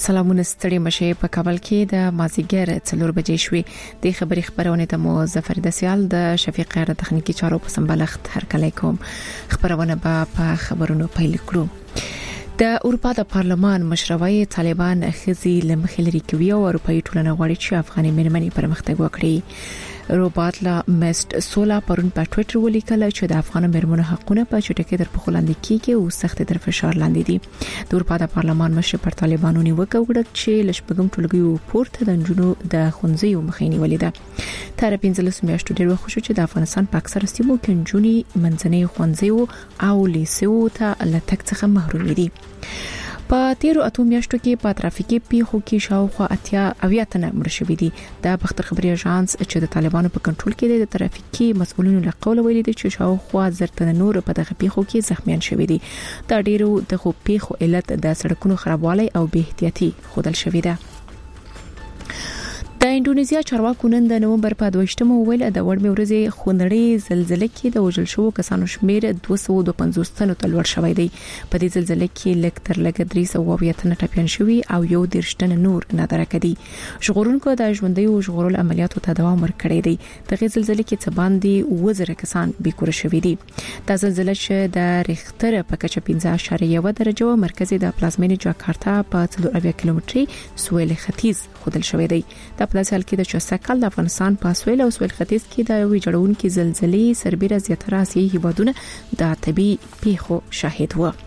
سلامونه ستړي مشه په کابل کې د مازیګر 4 بجې شوې د خبري خبرونه ته مو ظفر دسیال د شفیق غیر تخنیکی چارو په سمبالښت هرکلی کوم. خبرونه په خبرونو پیل کړو. د اروپا د پارلمان مشروعي طالبان خزي لمخلري کوي او اروپאי ټولنه غواړي چې افغاني مېرمنې پرمختګ وکړي. روبات لا مست سولا پرون په ټوئیټر ولیکل چې د افغان مېرمنو حقونه په چټکۍ در په خلاندې کېږي او سخت در فشار لاندې دي. د اروپا د پارلمان مشر پر طالبانو نیوکه وکړه چې لشبګم ټولګي پورته د جنونو د خونځي مخینی ولیده. تر 15 میاشتو ډیر وخت شو چې د افغانستان په اکثره سیمو کې جنونی منځنۍ خونځي او لیسو ته لټک څخه محروم دي. په تیرو اتو میاشتو کې په ترافیکي پیښو کې شاوخوا اتیا تنه مړ شوي دي. د بختر خبري اژانس چې د طالبانو په کنټرول کې د ترافیکي مسؤلینو له قوله ویلي دي چې شاوخوا زرتنه نور په دغه پیښو کې زخمیان شوي دي. دا ډیرو د پیښو علت د سړکونو خرابوالی او بې احتیاطي خودل شوی ده. د انډونیزیا چارواکو نن د نومبر په 22مه ویل د وړمې ورځې خونړۍ زلزلې کې د وژل شوو کسانو شمیر 252 تنو ته لوړ شوی دی. په دې زلزلې کې لږ تر لږه 300 تنه ټپيان شوي او یو 10 تنه نور نادره کړي. ژغورونکو د ژوندۍ او ژغورل عملیاتو ته دوام ورکړی دی. دغه زلزلې کې څه باندې 1000 کسان بیکور شوي دي. دا زلزلې چې د ریختر په کچه 5.1 درجه او مرکزي د پلازمینې جاکارتا په 4 کیلومتري سویل ختیځ خودل شوی دی. د پلازال کې د 60 کال د افغانستان په سویل او سویل ختیځ کې د یوې جوړونکو زلزلې سربېره زیاتره آسیایي هیوادونه د طبي پیښو شاهد وو.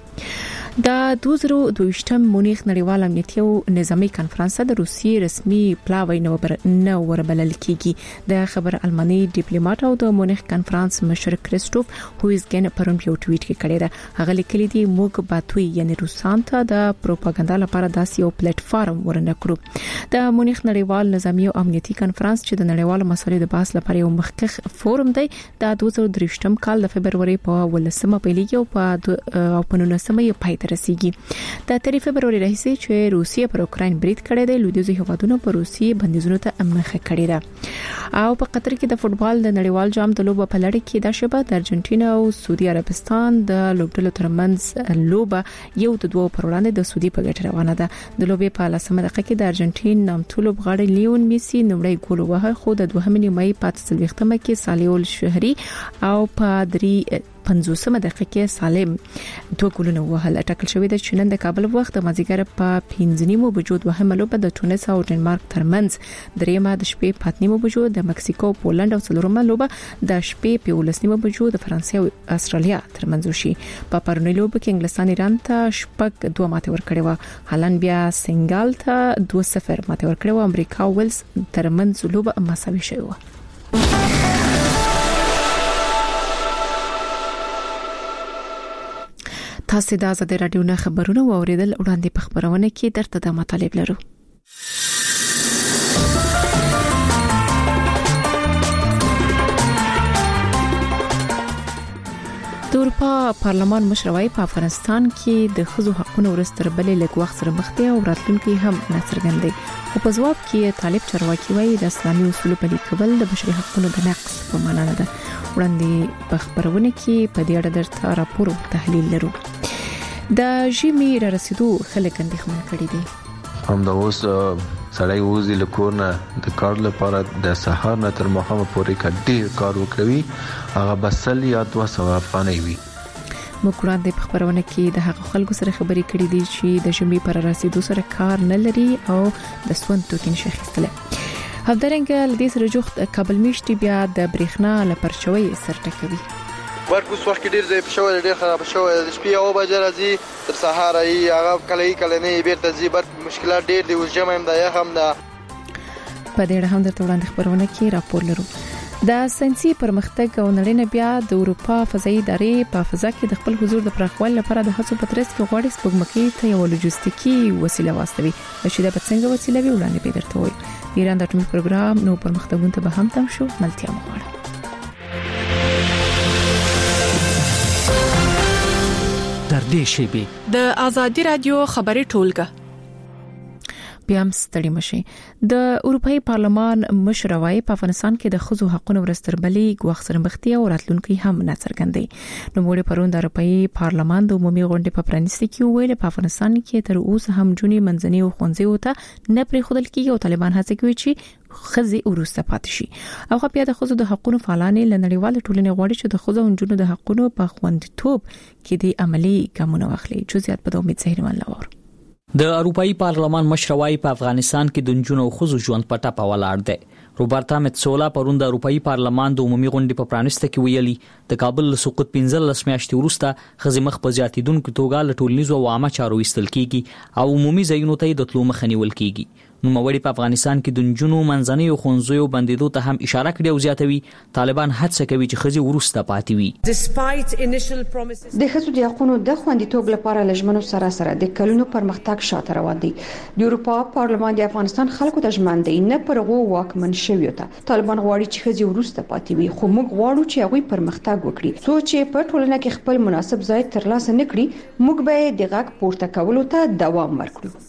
د 2022م مونیخ نړیوال امنیتي او نظامی کانفرنس د روسیې رسمي پلاوی نو وربلل کیږي. د خبر الماني ډیپلوماټ او د مونیخ کانفرنس مشر کریسټوف هویزګن پرون په ټویټ کې کړی دی. هغه لیکلي دی موږ باتوي یعنی روسان ته د پروپاګاندا لپاره داسې یو پلیټ فارم ورنکړو. د مونیخ نړیوال نظامی او امنیتي کانفرنس چې د نړیوال مسایلو د بحث لپاره یو مخکخ فورم دی د 2023م کال د فبرवरी په 18مه پیلېږي او په 19مه پای ته رسیږي. د 3 فبرवरी راهیسې چې روسیه پر اوکراین برید کړی دی لویدیځ هیوادونو پر روسیې بندیزونو ته مخه کړې ده. او په قطر کې د فوتبال د نړیوال جام د لوبو په لړۍ کې د شبه د ارجنټینا او سعودي عربستان د لوبډلو ترمنځ لوبه یو د دوه پر وړاندې د سعودي په ګټه روانه ده. د لوبې په 10مه دقیقه کې د ارجنټین نامتو لوبغاړی لیون میسی نومړی ګول وهه خو د 2مې نیمه په 30مه کې سالیول شهري او په 50مه دقیقه کې سالم دوه ګولونه وهل. ټاکل شوی د چنن د کابل وخت د مازیګر په 5:30 بجو وهمه لوبه د تونس او ډنمارک ترمنځ، دریمه د شپې په 8:30 بجو د مکسیکو پولند او څلورمه لوبه د شپې په 11:30 بجو د فرانسې او استرالیا ترمنځ وشي. په پرونی لوبه کې انګلستان ایران ته شپږ 2 ماته ورکړې و، هالند بیا سنگال ته 2-0 ماته ورکړې و، امریکا او ویلز ترمنځ لوبه مساوي شوه و. تاسو د آزاد رادیو نه خبرونه واوریدل. وړاندې په خبرونه کې درته د مطالب لرو. د اروپا پارلمان مشروعي په افغانستان کې د ښځو حقوقو ورستر بلې لږ وخت سره مخ دي او راتلونکي هم ناڅرګند دي. او په ځواب کې طالب چارواکي وایي د اسلامي اصولو پلي کول د بشري حقوقو د نقض په معنا نه ده. وړاندې په خبرونه کې په دې اړه درته راپور او تحلیل لرو. د ژمي را رسیدو خلک اندېښمن کړي دي. هم د اوس سړی وځي له کور نه د کار لپاره د سهار نه تر ماښامه پورې کډیر کار وکوي، هغه بسل یا 200 افغانۍ وي. موږ وړاندې په خبرونه کې د هغو خلکو سره خبرې کړې دي چې د ژمي پر رسیدو سره کار نه لري او د سون توکي نشي اخیستلی. همدارنګه لدې سره جوخت کابل میشتي بیا د برېښنا لپرچوي سرټکوي. ورک اوس وخت ډیر ځای په شوې ډیر خراب شوې د شپې او بجې راځي تر سهار ای هغه کله نه بیرته ځي. بر مشکلات ډیر دي اوس جمع هم د یخم ده. په دې اړه هم د وړاندې خبرونه کې راپور لرو. د ساينسي پرمختګ او نړۍ بیا د اروپا فضایي ادارې په فضا کې د خپل حضور د پراخوالي لپاره د هڅو په ترڅ کې غواړي سپوږمکۍ ته یو لوجستیکي وسیله واستوي. چې دا په څنګه وسیله وي وړاندې به درته وایي. ایران د اټومي پروګرام نو پرمختګونو ته به هم تم شو. ملتیا مغواړي در دې شیبې د آزادی رادیو خبري ټولګه بیا هم ستړي مشي. د اروپאי پارلمان مشر وايي په افغانستان کې د ښځو حقوقو ورستربلې ګواښ سره مخ دي او راتلونکي هم نه څرګندي. نو موږ پرون د اروپאי پارلمان د عمومي غونډې په پرانیستي کې ویل په افغانستان کې تر اوسه هم جونې منځني او ښوونځي ته نه پرې خودل کېږي او طالبان هڅه کوي چې خزي ورسته پاتې شي. او خو بیا د خزو د حقوقو فعالانې لنړیواله ټولنې غواړي چې د خزو او نجونو د حقوقو په خوندیتوب کې د عملی ګامونه واخلي. جزئیات په امید زهرمان لور. د اروپאי پارلمان مشر وايي په افغانستان کې د نجونو او ښځو ژوند په ټاپه ولاړ دی. روبرتا متسولا پرون د اروپאי پارلمان د عمومي غونډې په پرانیسته کې ویلي د کابل له سقوط 15 میاشتې وروسته ښځې مخ په زیاتیدونکو توګه له ټولنیزو او عامه چارو ایستل کیږي او عمومي ځایونو ته د تلو مخه نیول کیږي. نو موړي په افغانستان کې د نجونو منځني او ښوونځیو بندیدو ته هم اشاره کړې او زیاتوي طالبان هڅه کوي چې ښځې ورسته پاتې وي. د ښځو د حقوقو د خوندیتوب لپاره لجمنو سره د کلونو پرمختګ شاته روان دي. د اروپا پارلمان د افغانستان خلکو ته ژمن دی نه پرغو واکمن شوی ته طالبان غواړي چې ښځې ورسته پاتې وي، خو موږ غواړو چې هغه پرمختګ وکړي. سوچ په ټولنه کې خپل مناسب ځای ترلاسه نکړي، موږ به د غږ پورته کولو ته دوام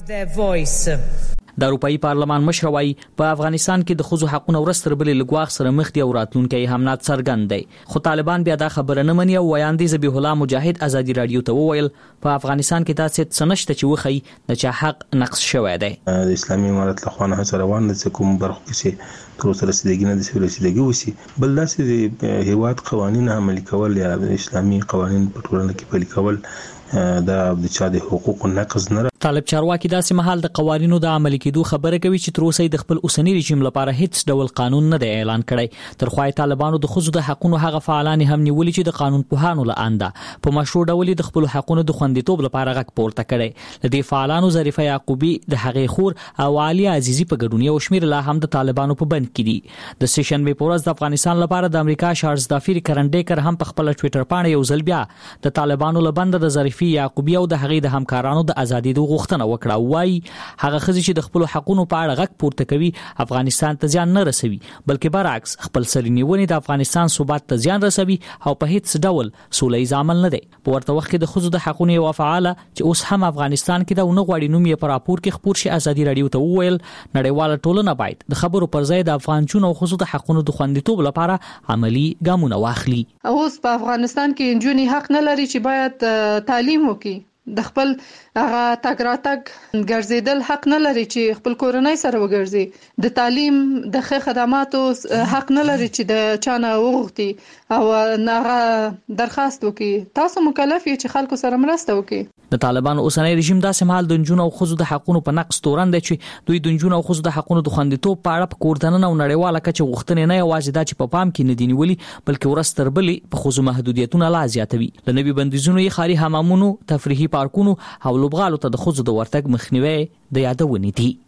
ورکړو. د اروپאי پارلمان مشر وايي په افغانستان کې د ښځو حقوقو ورستربلې لګواخ سره مخ دي او راتلونکي هم نه څرګند دی. خو طالبان بیا دا خبره نه مني او وایاندې ذبیح الله مجاهد ازادي رادیو ته وویل په افغانستان کې تاسو څه نشته چې وخی د چا حق نقص شوی دی. د اسلامي امارت له خوا هڅه روانه ده چې کوم برخه کې تر اوسه رسیدګي نه د رسیدګي وسی بل داسې د هیواد قوانين عملي کول یا د اسلامي قوانين په ټولنه کې پلي کول دا د چا د حقوقو نقض نه. طالب چارواکي داسې مهال د قوانینو د عملي کېدو خبره کوي چې تر اوسه د خپل اوسنی رژیم لپاره هیڅ ډول قانون نه دی اعلان کړی. تر خوای طالبانو د ښځو د حقوقو هغه فعالان هم نیولي چې د قانون پوهانو لاندې په مشروع ډول د خپل حقوقو د خوندیتوب لپاره غږ پورته کړي. د دې فعالانو ظریفه یعقوبی د هغې خور او علي عزیزی په ګډون یو شمیر لا هم د طالبانو په بند کې دي. د سیشن به پورز د افغانستان لپاره د امریکا شارز دافیر کرنډیکر هم په خپل ټوئیټر باندې یو ځل بیا د طالبانو لبند د ظریفه یعقوبی او د هغې د همکارانو د ازادي د غوښتنه وکړه. وای هغه ښځې چې د خپل حقوقو په اړه غږ پورته کوي افغانستان ته ځان نه رسوي بلکې برعکس خپل سرنیونې د افغانستان ثبات ته ځان رسوي او په هیڅ ډول سولهییز عمل نه دی. په ورته وخت کې د ښځو د حقوقو یو فعاله چې اوس هم افغانستان کې د غواړي نوم یې پر راپور کې خبر شي ازادي رادیو ته وویل نړیواله ټولنه باید د خبرو پر ځای د افغان جنونو او ښځو د حقوقو د خوندیتوب لپاره عملی ګامونه واخلي. اوس په افغانستان کې جنونې حق نه لري چې باید تعلیم وکړي، د خپل هغه تګ راتګ ګرځیدل حق نه لري چې خپل کورنۍ سره وګرځي، د تعلیم د ښه خدماتو حق نه لري چې د چانه وغوښتي او هغه درخواست وکړي. تاسو مکلف یې چې خلکو سره مرسته وکړي. د طالبانو اوسنی رژیم داسې مهال د نجونو او ښځو د حقوقو په نقص تورن دی چې دوی د نجونو او ښځو د حقوقو د خوندیتوب په اړه په کوردننه او نړیواله کچه غوښتنې نه یوازې دا چې په پام کې نه دي نیولي بلکې ورستربلې په ښځو محدودیتونه لا زیاتوي. د نوي بندیزونو یې خاري حمامونو، تفریحي پارکونو او لوبغالو ته د ښځو د ورتګ مخنیوي د یادونې دي.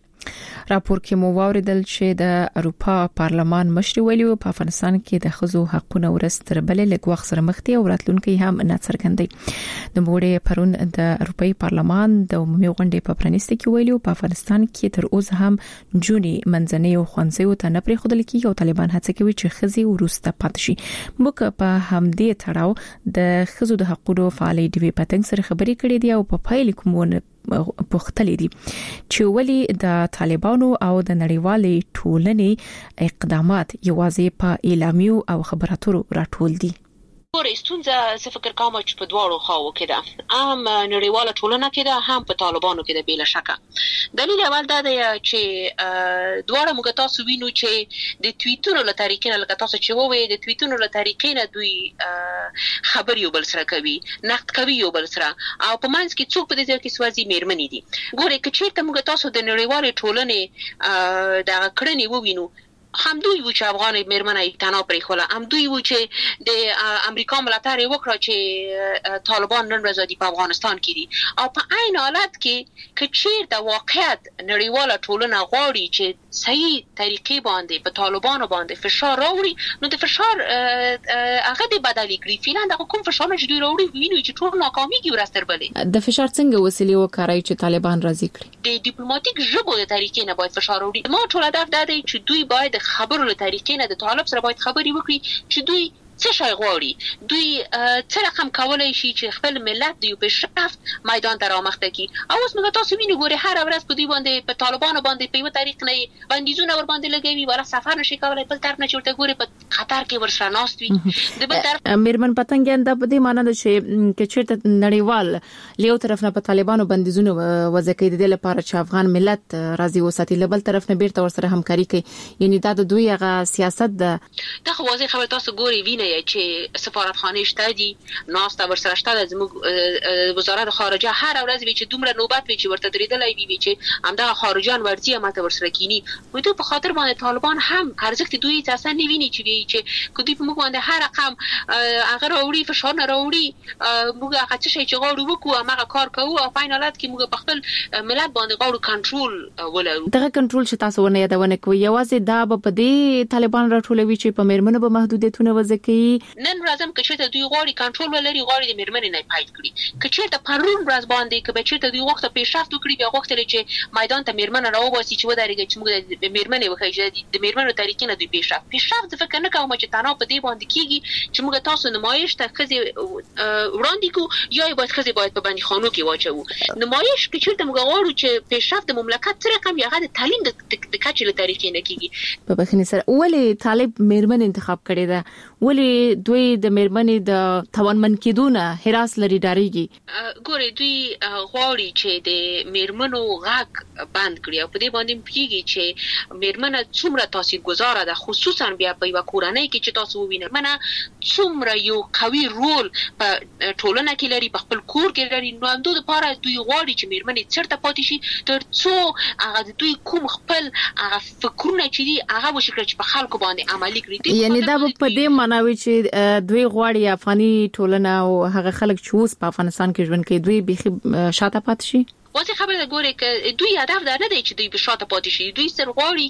راپور کې مو واوریدل چې د اروپا پارلمان مشر ویلي په افغانستان کې د ښځو حقوقو ورستربلې لګواخ سره مخ دي او راتلونکي هم نه څرګندي. د موړې پرون د اروپאי پارلمان د عمومي غونډې په پرانیسته کې ویلي په افغانستان کې تر اوسه هم جوني منځني او ښوونځیو ته نه پرې خودل کیږي او طالبان هڅه کوي چې ښځې ورسته پاتې شي. موږ په همدې تړاو د ښځو د حقوقو فعالې ډیوی پتنګ سره خبرې کړې دي او په پایله کومونه پوښتلې دي چې ولې د طالبانو او د نړیوالې ټولنې اقدامات یوازې په اعلامیو او خبراتو راټول دي. ستونزه څه فکر کوم چې په دواړو خواو کې ده، هم نړیواله ټولنه کې ده هم په طالبانو کې ده بلا شکه. دلیل اول دا دی چې دواړه موږ تاسو وینو چې د توییټونو له طریقې نه لکه تاسو چې ووایي د توییټونو له طریقې نه دوی خبري یو بل سره کوي، نقد کوي یو بل سره او په منځ کې څوک په دې ځای کې سوازي میرمنې دي. ګورئ که چیرته موږ تاسو د نړیوالې ټولنې د کړنې ووینو هم دوی و چې افغان میرمنې تنها پرې خوله، هم دوی و چې د امریکا ملاتړ وکړه چې طالبان نن ورځ په افغانستان کې دي او په عین حالت کې که چیرته واقعیت نړیواله ټولنه غواړي چې صحیح طریقې باندې په طالبانو باندې فشار راوړي نو د فشار هغه د بدلی کړی. فعلا د کوم فشار چې دوی راوړي ویني چې ټول ناکاميږي ورستربلې. د فشار څنګه وسیلې وکړای چې طالبان راضي کړي؟ د ډیپلوماټیک ژبو د طریقې نه باید فشار راوړي. ما ټول هدف دا دی چې دوی باید خبرو له طریقې نه د طالب سره باید خبري وکړي چې دوی څه شي غواړي دوی څه رقم کولای شي چې خپل ملت د پیشرفت میدان ته رامخته کړي. او اوس موږ تاسو وینو ګوري هر ورځ په دوی باندې په طالبانو باندې په یو طریق نه بندیزونه ور باندې لګوي ولا سفر نشي کولای بل طرف نه چورته ګوري په خطر کې ورسره ناست وي. د بل طرف میرمن پتنګ دا په دې معنی ده چې چیرته نړیوال لیو طرف نه په طالبانو بندیزونه وځکې د لپاره چې افغان ملت راضي وساتي لبل طرف نه بیرته ورسره همکاري کوي یعنی دا د دوی هغه سیاست ده. دا خو واضح خبره تاسو ګوري ویني چې سفارتخانه شته دي ناست ورسره شته زموږ وزارت خارجه هر ورځ وی چې دومره نوبت وی چې ورته درېدلای وی چې همدا خارجان ورځي ماته ورسره کینی وي ته په خاطر باندې طالبان هم ارزښت دوی اساسا نه ویني چې کدی په موږ باندې هر رقم هغه راوړي فشار نه راوړي موږ هغه څه شي چې غواړو وکړو هغه کار کوو او په حالت کې موږ په خپل ملت باندې غواړو کنټرول ولرو. دغه کنټرول چې تاسو ونه یادونه کوي یوازې دا په دې طالبان راټولوي چې په میرمنو به محدودیتونه وځکي نن ورځم کې چې دوی غواړي کنټرول ولري غواړي د میرمنې نه پایډ کړي چې د پرون ورځ باندې کې چې دوی وخت پیشرفت وکړي بیا وخت لري چې میدان ته میرمن راوباسي چې ودرېږي چې موږ د میرمنې وخیږي د میرمنو طریقې نه دوی پیشرفت فکر نه کوم چې تنها په دې باندې کیږي چې موږ تاسو نمایش ته خزي وړاندې کو یا باید خزي باید په باندې خانو کې واچو نمایش کې چې موږ غواړو چې پیشرفت د مملکت سره کم یا د تعلیم د کچې له طریقې نه کیږي. په بخنی سره ولې طالب میرمن انتخاب کړي ده ولې دوی د میرمنې د توانمن کېدونه هراس لري ډاریږي ګوري دوی غواړي چې د میرمنو غږ بند کړي او په دې باندې پیږي چې میرمنه څومره تاثیرګذاره ده خصوصا بیا په یو کورنۍ کې چې تاسو ووینئ منه څومره یو قوي رول په ټولنه کې لري په خپل کور کې لري نو هم دوی لپاره دوی غواړي چې میرمنې چیرته پاتې شي تر څو هغه دوی کوم خپل هغه فکرونه چې دي هغه وشکړي چې په خلکو باندې عملي کړي. یعنی دا په دې معنی چې دوی غواړي افغاني ټولنه او هغه خلک چې اوس په افغانستان کې ژوند کوي دوی به شاته پاتې شي. واضح خبره ګوري چې دوی هدف دا نه دی چې دوی به شاته پاتې شي دوی سر غواړي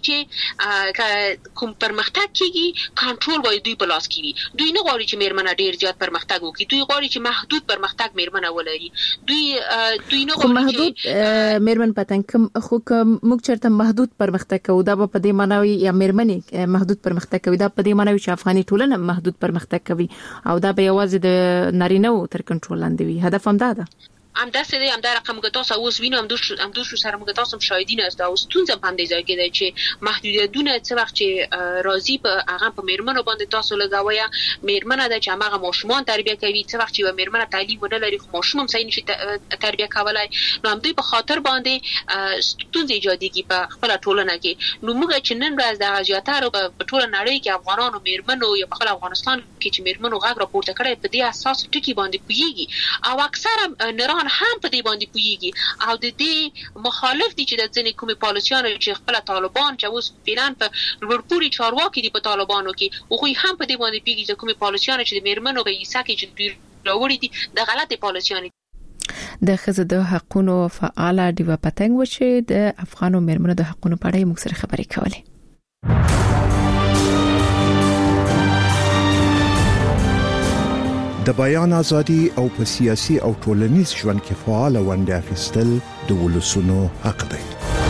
چې کوم پرمختګ کیږي کنټرول وای دوی په لاس کې وي دوی نه غواړي چې میرمنه ډیر زیات پرمختګ وکړي دوی غواړي چې محدود پرمختګ میرمنه ولري دوی نه غواړي محدود میرمن پتنګ خو موږ چرته محدود پرمختګ کوو دا په دې معنی یا میرمنې محدود پرمختګ کوي دا په دې معنی چې افغاني ټولنه محدود پرمختګ کوي او دا به یوازې د نارینه تر کنټرول لاندې وي هدف هم دا ده. همداسې دی همدا رقم موږ تاسو اوس وینو همدوش سره موږ تاسو شاهدین است او ستونزه هم دې ځای کې دی چې محدودیتونه څه وخت چې راضي په هغه په میرمنو باندې تاسو لګاویا میرمنه د چې هغه ماشومان تربیه کوي څه وخت چې میرمنه تعلیم ونه لري خو ماشوم هم صحیح نشي تربیه کولای نو هم دوی په خاطر باندې ستونزې ایجادېږي په خپل ټولنه کې نو موږ چې نن ورځ د غزياتارو په ټول نړۍ کې افغانانو میرمنو یا په خپل افغانستان کې چې میرمنو غږ راپورته کړي په دې اساس ټکی باندې پوهیږي او اکثره نران هم په دې باندې پوهیږي او د دې مخالف دي چې د ځینې کومې پالیسیانو چې خپل طالبان چې اوس فعلا په لوړپوړي چارواکي دي په طالبانو کې او خو هم په دې باندې پوهیږي چې کومې پالیسیانو چې د میرمنو په حصہ کې چې دوی راوړي دي د غلطه پالیسیانو د ښځو د حقوقو فعال دیوا پتنګ و چې د افغانو میرمنو د حقوقو په اړه موږ سره خبرې کولې. د بیان ازادي او په سیاسي او ټولنیز ژوند کې فعال ونډه اخیستل د ولسونو حق دی.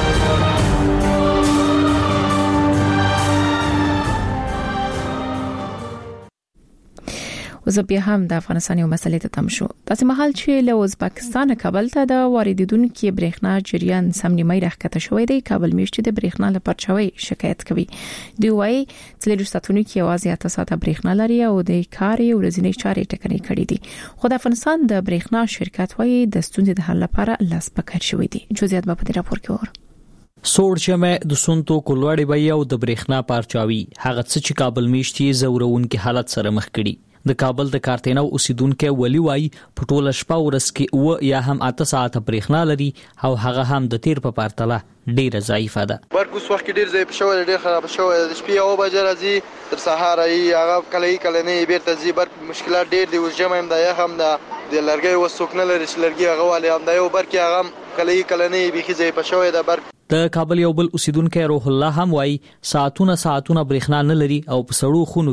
وزه بیا هم د افغانستان یو مسلې ته تم شو تاسو مهال چې له ازبکستان کابل ته د واردیدونکو برېښنا جریان سم نیمه راکته شوې دی کابل میشته د برېښنا لپاره چوي شکایت کوي دی وايي چې له ستونکو کې आवाज یا تاسو ته برېښنا لري او د کاري ورځنی چارې ټکنۍ کړې دي خو د افغانستان د برېښنا شرکت وايي د ستونزې د حل لپاره لاس پکړ شوې دي جزئیات په دې راپور کې ور سوړ شمه د سونتو کولوړی بیا او د برېښنا پارچاوي هغه څه چې کابل میشتي زورون کې حالت سره مخ کړي د کابل د کارتینو اوسیدونکو ولی وای په ټوله شپه ورځ کې او یا هم 8 ساعت برېښنا لري او هغه هم د تیر په پرتله ډیره ضعیفه ده ورکوس وخت کې ډیر ضعیف شو ډیر خراب شو د شپې او بجې راځي تر سهار یې هغه کله نه بیرته ځي بر مشکلات ډیر دي اوس جمع هم دا هم د لرګي وسوک نه لري چې لرګي هغه والي هم دا یو بر کې هغه کله نه بيخي ضعیف شو د بر د کابل یو بل اوسیدونکو روح الله هم وای ساعتونه برېښنا نه لري او په سړو خونو کې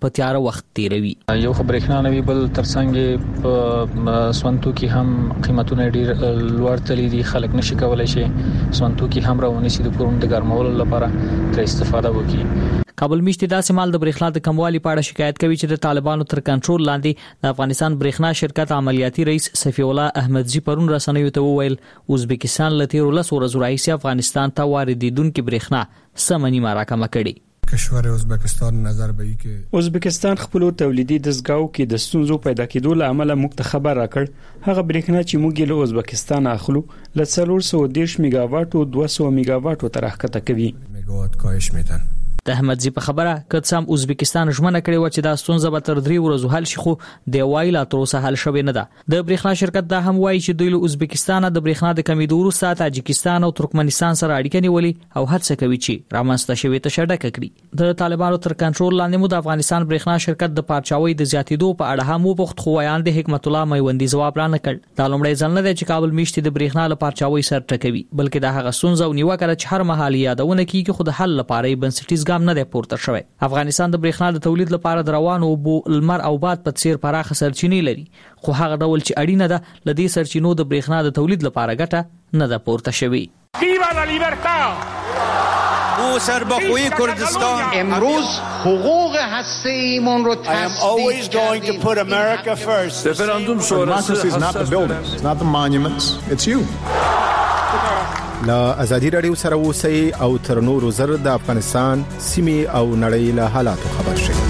په تیار وخت تیروي. یو خبرېخنا نوی بل ترڅنګ په سونتو کې هم قیمتونه ډیر لوړ تللی دي. خلک نشي کولای شي سونتو کې هم راونی سي د کورونو د ګرمولو لپاره تر استفاده وکړي. کابل میشتي داسې مال د برېښنا د کموالي په اړه شکایت کوي چې د طالبانو تر کنټرول لاندې د افغانستان برېښنا شرکت عملیاتي رئیس صفی الله احمدزي پرون رسنیو ته وویل ازبکستان له تیر 10 ورځې راهیسې افغانستان ته واردیدونکو برېښنا سمنی راکمه کړي. کشور ازبکستان نظر به ای که ازبکستان خپل تولیدي دستګاو کې د ستونزو پیدا کېدو له امله موږ ته خبر راکړ هغه برېښنا چې موږ له ازبکستان اخلو ل 410 میگاواټ او 200 میگاواټ تر راکته کوي. میگاواټ کاهش میدن. د احمدزي په خبره کڅام ازبکستان ژمنه کړې و چې دا ستونزه به تر 3 ورځې حل شي خو د وایلا تر اوسه حل شوی نه ده. د برېښنا شرکت دا هم وایي چې دوی له ازبکستان د برېښنا د کمیدو وروسته تاجکستان او ترکمنستان سره اړیکې نیولې او هڅه کوي چې رامنځته شوی ته شډکه کړي. د طالبانو تر کنټرول لاندې مو د افغانستان برېښنا شرکت د پارچاوي د زیاتېدو په اړه هم وپوښت خو ویان د حکمت الله میوندي ځواب را نه کړ. دا لومړی ځل نه دی چې کابل میشتي د برېښنا له پارچاوي سر ټکوي بلکې دا هغه ستونزه او نیوکه ده چې هر مهال یادونه کیږي خو د حل لپاره بنسټیز ګام نه دی پورته. افغانستان د برېښنا د تولید لپاره د روانو اوبو لمر او باد په څیر پراخه سرچینې لري خو هغه ډول چې اړینه ده لدې سرچینو د برېښنا د تولید لپاره ګټه نه ده پورته شوی. ویوا لا لیبرتا او سربخوی کردستان امروز حقوق هسته‌ایمون رو تصدیق کردیم. رفراندوم شورای is not the buildings, it's not the monuments, it's you. لا ازادي رادیو سره اوسئ او تر نورو زر د افغانستان سیمې او نړۍ له حالاتو خبر شئ.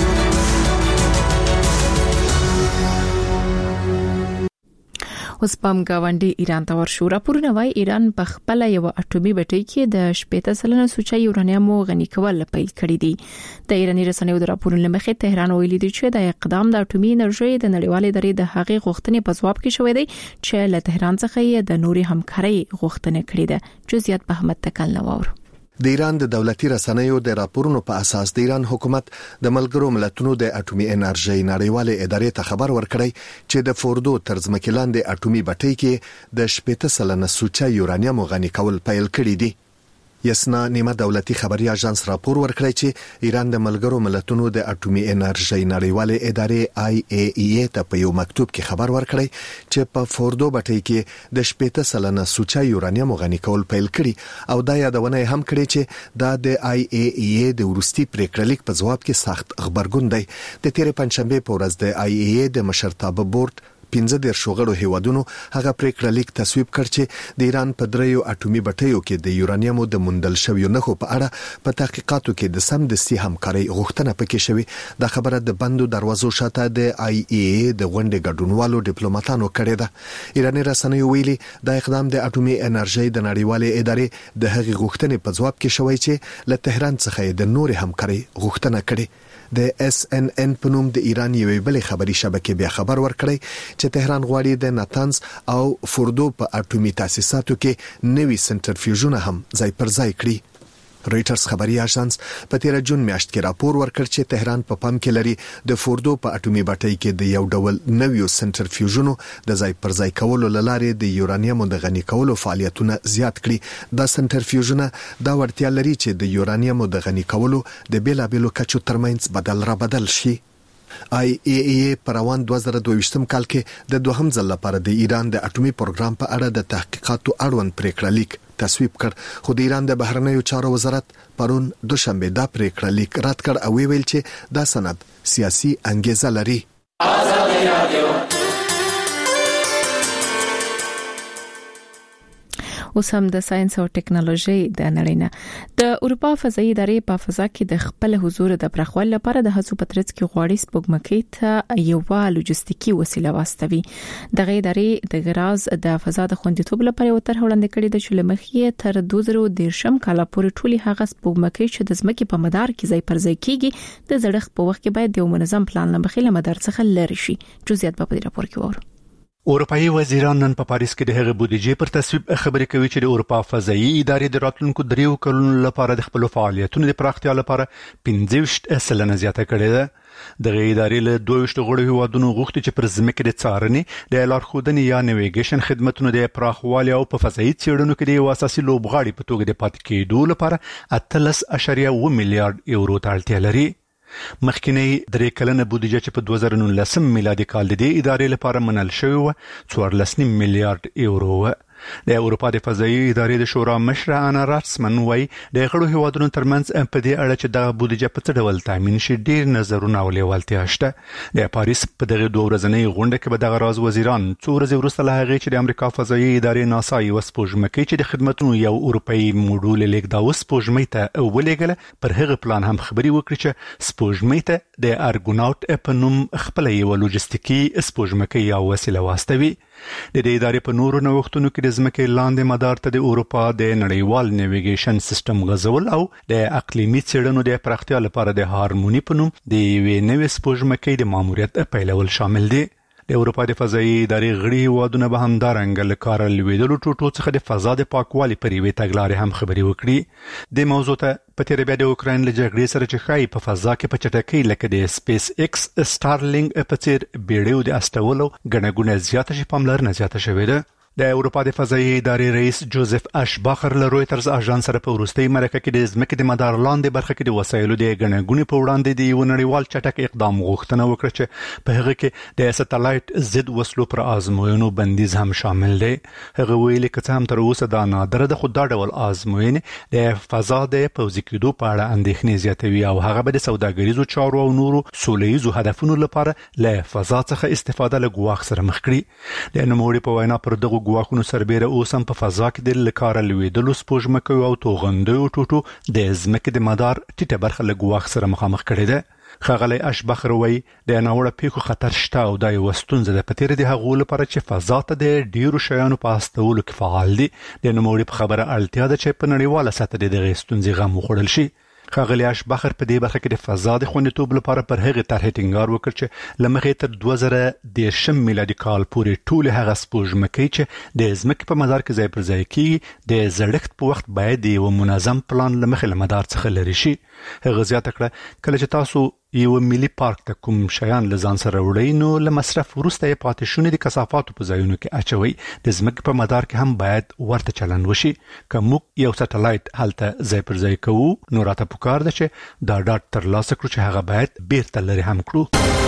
اوس پام گاونډي ایران ته ورشو. راپورونه وايي ایران په خپل یو اټومي بټۍ کې د 80% سوچه یورانیم غني کول پیل کړی دی. د ایراني رسنیو د راپورونو لمخې تهران ویلي دی چې د اقدام د اټومي انرژي د نړیوالې ادارې د هغې غوښتنې په ځواب کې شوې دی چې له تهران څخه یې د نوري همکاري غوښتنه کړې ده. جزئیات په احمد تکل نوور. د ایران د دولتي رسنیو د راپورونو په اساس د ایران حکومت د ملګرو ملتونو د اټومي انرژي نړیوالې ادارې ته خبر ورکړی چې د فوردو تر ځمکې لاندې اټومي بټۍ کې د 80% سوچه یورانیم غني کول پیل کړی دی. یسنا نیمه دولتي خبري اژانس راپور ورکړی چې ایران د ملګرو ملتونو د اټومي انرژي نړیوالې ادارې IAEA ته په یو مکتوب کې خبر ورکړی چې په فوردو بټۍ کې د 80% سوچه یورانیم غني کول پیل کړي او دا یادونه هم کړې چې دا د IAEA د ورستي پریکړلیک په ځواب کې سخت خبرګون دی. د تیر پنځشنبه په ورځ د IAEA د مشرتابه بورډ 15 شغړو هیوادونو هغه پریکړلیک تصویب کړ چې د ایران په دریو اټومي بټیو کې د یورانیمو د موندل شویو نښو په اړه په تحقیقاتو کې د سمدستي همکاري غوښتنه پکې شوی. دا خبره د بندو دروازو شاته د IAEA د غونډې ګډونوالو ډیپلوماټانو کړې ده. ایراني رسنیو ویلي دا اقدام د اټومي انرژي د نړیوالې ادارې د هغې غوښتنې په ځواب کې شوی چې له تهران څخه د نور همکاري غوښتنه کړې. د SNN په نوم د ایران یوې بلې خبري شبکې بیا خبر ورکړی چې تهران غواړي د ناتنز او فوردو په اټومي تاسیساتو کې نوي سنټرفیوژونه هم ځای پر ځای کړي. رويټرز خبري اژانس په 13 جون میاشت کې راپور ورکړ چې تهران په پام کې لري د فوردو په اټومي بټۍ کې د یو ډول نویو سنټرفیوژونو د ځای پر ځای کولو لاره د یورانیم د غني کولو فعالیتونه زیات کړي. دا سنټرفیوژونه دا ورتیا لري چې د یورانیم د غني کولو د بیلابېلو کچو ترمنځ بدل را بدل شي. IAEA پر روان 2022 کال کې د دوهم ځل لپاره د ایران د اټومي پروګرام په اړه د تحقیقاتو اړوند پریکړلیک تصویب کړ خو د ایران د بهرنیو چارو وزارت پرون دوشنبه دا پریکړلیک رد کړ او ویل چې دا سند سیاسي انګیزه لري. اوس هم د ساينس او ټکنالوژي د نړۍ نه د اروپا فضایي ادارې په فضا کې د خپل حضور د پرخوال لپاره د هڅو پترڅ کې غواړي سپوږمکۍ ته یو لوجستیکي وسیله واستوي. د ادارې د غراز د فضا د خوندیتوب لپاره یو طرح وړاندې کړې د شلمخې تر 2013 کال پورې ټولي هغه سپوږمکۍ چې د ځمکې په مدار کې ځای پر ځای کیږي د زړښت په وخت کې باید یو منظم پلان لمخې له مدار څخه لری شي. جزئیات په دې راپور کې وره. اروپایي وزیران نن په پاریس کې د هغه بودیجې پر تصویب خبرې کوي چې د اروپا فضایي ادارې د راتلونکو 3 کلونو لپاره د خپل فعالیتونو د پراختیا لپاره 15% زیاته کړې ده. د ادارې له 22 غړو هیوادونو غوښتي چې پر ځمکې د څارنې د لارښودنې یا نیویګیشن خدماتونو د پراخوالي او په فضایي څېړنو کې د یو اساسي لوبغاړي په توګه د پاتې کېدو لپاره 13.1 میلیارډ یورو ته اړتیا لري. مخکینی 3 کلنه بودیجه چې په 2019 میلادي کال د دې ادارې لپاره منل شوی و 14.5 میلیارډ یورو و. د اروپا د فضایي ادارې د شورا مشره انا راتسمن وایي د غړو هیوادونو ترمنځ په دې اړه چې د بودیجه په څه ډول تامین شي ډیر نظرونه او لیوالتیا شته. د پاریس په دغه 2 ورځنۍ غونډه کې به د راز وزیران 2 ورځې وروسته له هغې چې د امریکا فضایي ادارې ناسا یو سپوږمکۍ چې د خدماتو یو اروپאי موډول لیږداو سپوږمۍ ته ولېږله پر هغه پلان هم خبري وکړي چې سپوږمۍ ته د ارګوناوټ په نوم خپل یو لوجستیکي سپوږمکۍ یا وسیله واستوي. د دې ادارې په نورو نوښتونو کې د ځمکې لاندې مدار ته د اروپا د نړیوال نیویګیشن سیستم غځول او د اقلیمي څېړنو د پراختیا لپاره د هارمونی په نوم د یوې نوې سپوږمکۍ د ماموریت پیلول شامل دي. د اروپا د فضایي ادارې غړي هیوادونه به همدارنګه له کاره لوېدلو ټوټو څخه د فضا د پاکوالي پر یوې تګلارې هم خبرې وکړي. د موضوع ته په تېره بیا د اوکراین له جګړې سره چې ښایي په فضا کې په چټکۍ لکه د سپیس ایکس سټارلینګ په څېر بیړیو د استولو ګڼه ګوڼه زیاته شي پاملرنه زیاته شوې ده. د اروپا د فضایي ادارې رئیس جوزف اشباخر له رويټرز اژانس سره په وروستۍ مرکه کې د ځمکې د مدار لاندې برخه کې د وسایلو د ګڼه ګوڼې په وړاندې د یو نړیوال چټک اقدام غوښتنه وکړه چې په هغه کې د سټلایټ ضد وسلو پر آزموینو بندیز هم شامل دی. هغه ویلي که څه هم تر اوسه دا نادره ده خو دا ډول آزموینې د فضا د پوځي کېدو په اړه اندېښنې زیاتوي او هغه به د سوداګریزو چارو او نورو سولهییزو هدفونو لپاره له فضا څخه استفاده له ګواښ سره مخ کړي. د نوموړي په وینا پر دغه ګواښونو سربېره اوس هم په فضا کې د لکاره لوېدلو سپوږمکیو او توغندیو ټوټو د ځمکې د مدار ټیټه برخه له ګواښ سره مخامخ کړې ده. ښاغلی اشباخر وایي د ناوړه پیښو خطر شته او دا یوه ستونزه ده په تېره د هغو لپاره چې فضا ته د ډیرو شیانو په استولو کې فعال دي. د نوموړي په خبره اړتیا ده چې په نړیواله سطحه د دغې ستونزې غم وخوړل شي. ښاغلی اشباخر په دې برخه کې د فضا د خوندیتوب لپاره پر هغې طرحې ټینګار وکړ چې له مخې تر 2010 میلادي کال پورې ټولې هغه سپوږمکۍ چې د ځمکې په مدار کې ځای پر ځای کېږي د زړښت په وخت باید د یوه منظم پلان له مخې له مدار څخه لرې شي. هغه زیاته کړه کله چې تاسو یو ملي پارک ته کوم شیان له ځان سره وړئ نو له مصرف وروسته یې پاتې شونې د کثافاتو په ځایونو کې اچوئ. د ځمکې په مدار کې هم باید ورته چلند وشي. که موږ یو سټلایټ هلته ځای پر ځای کوو نو راته پکار ده چې دا ډاټ ترلاسه کړو چې هغه باید بیرته لرې هم کړو.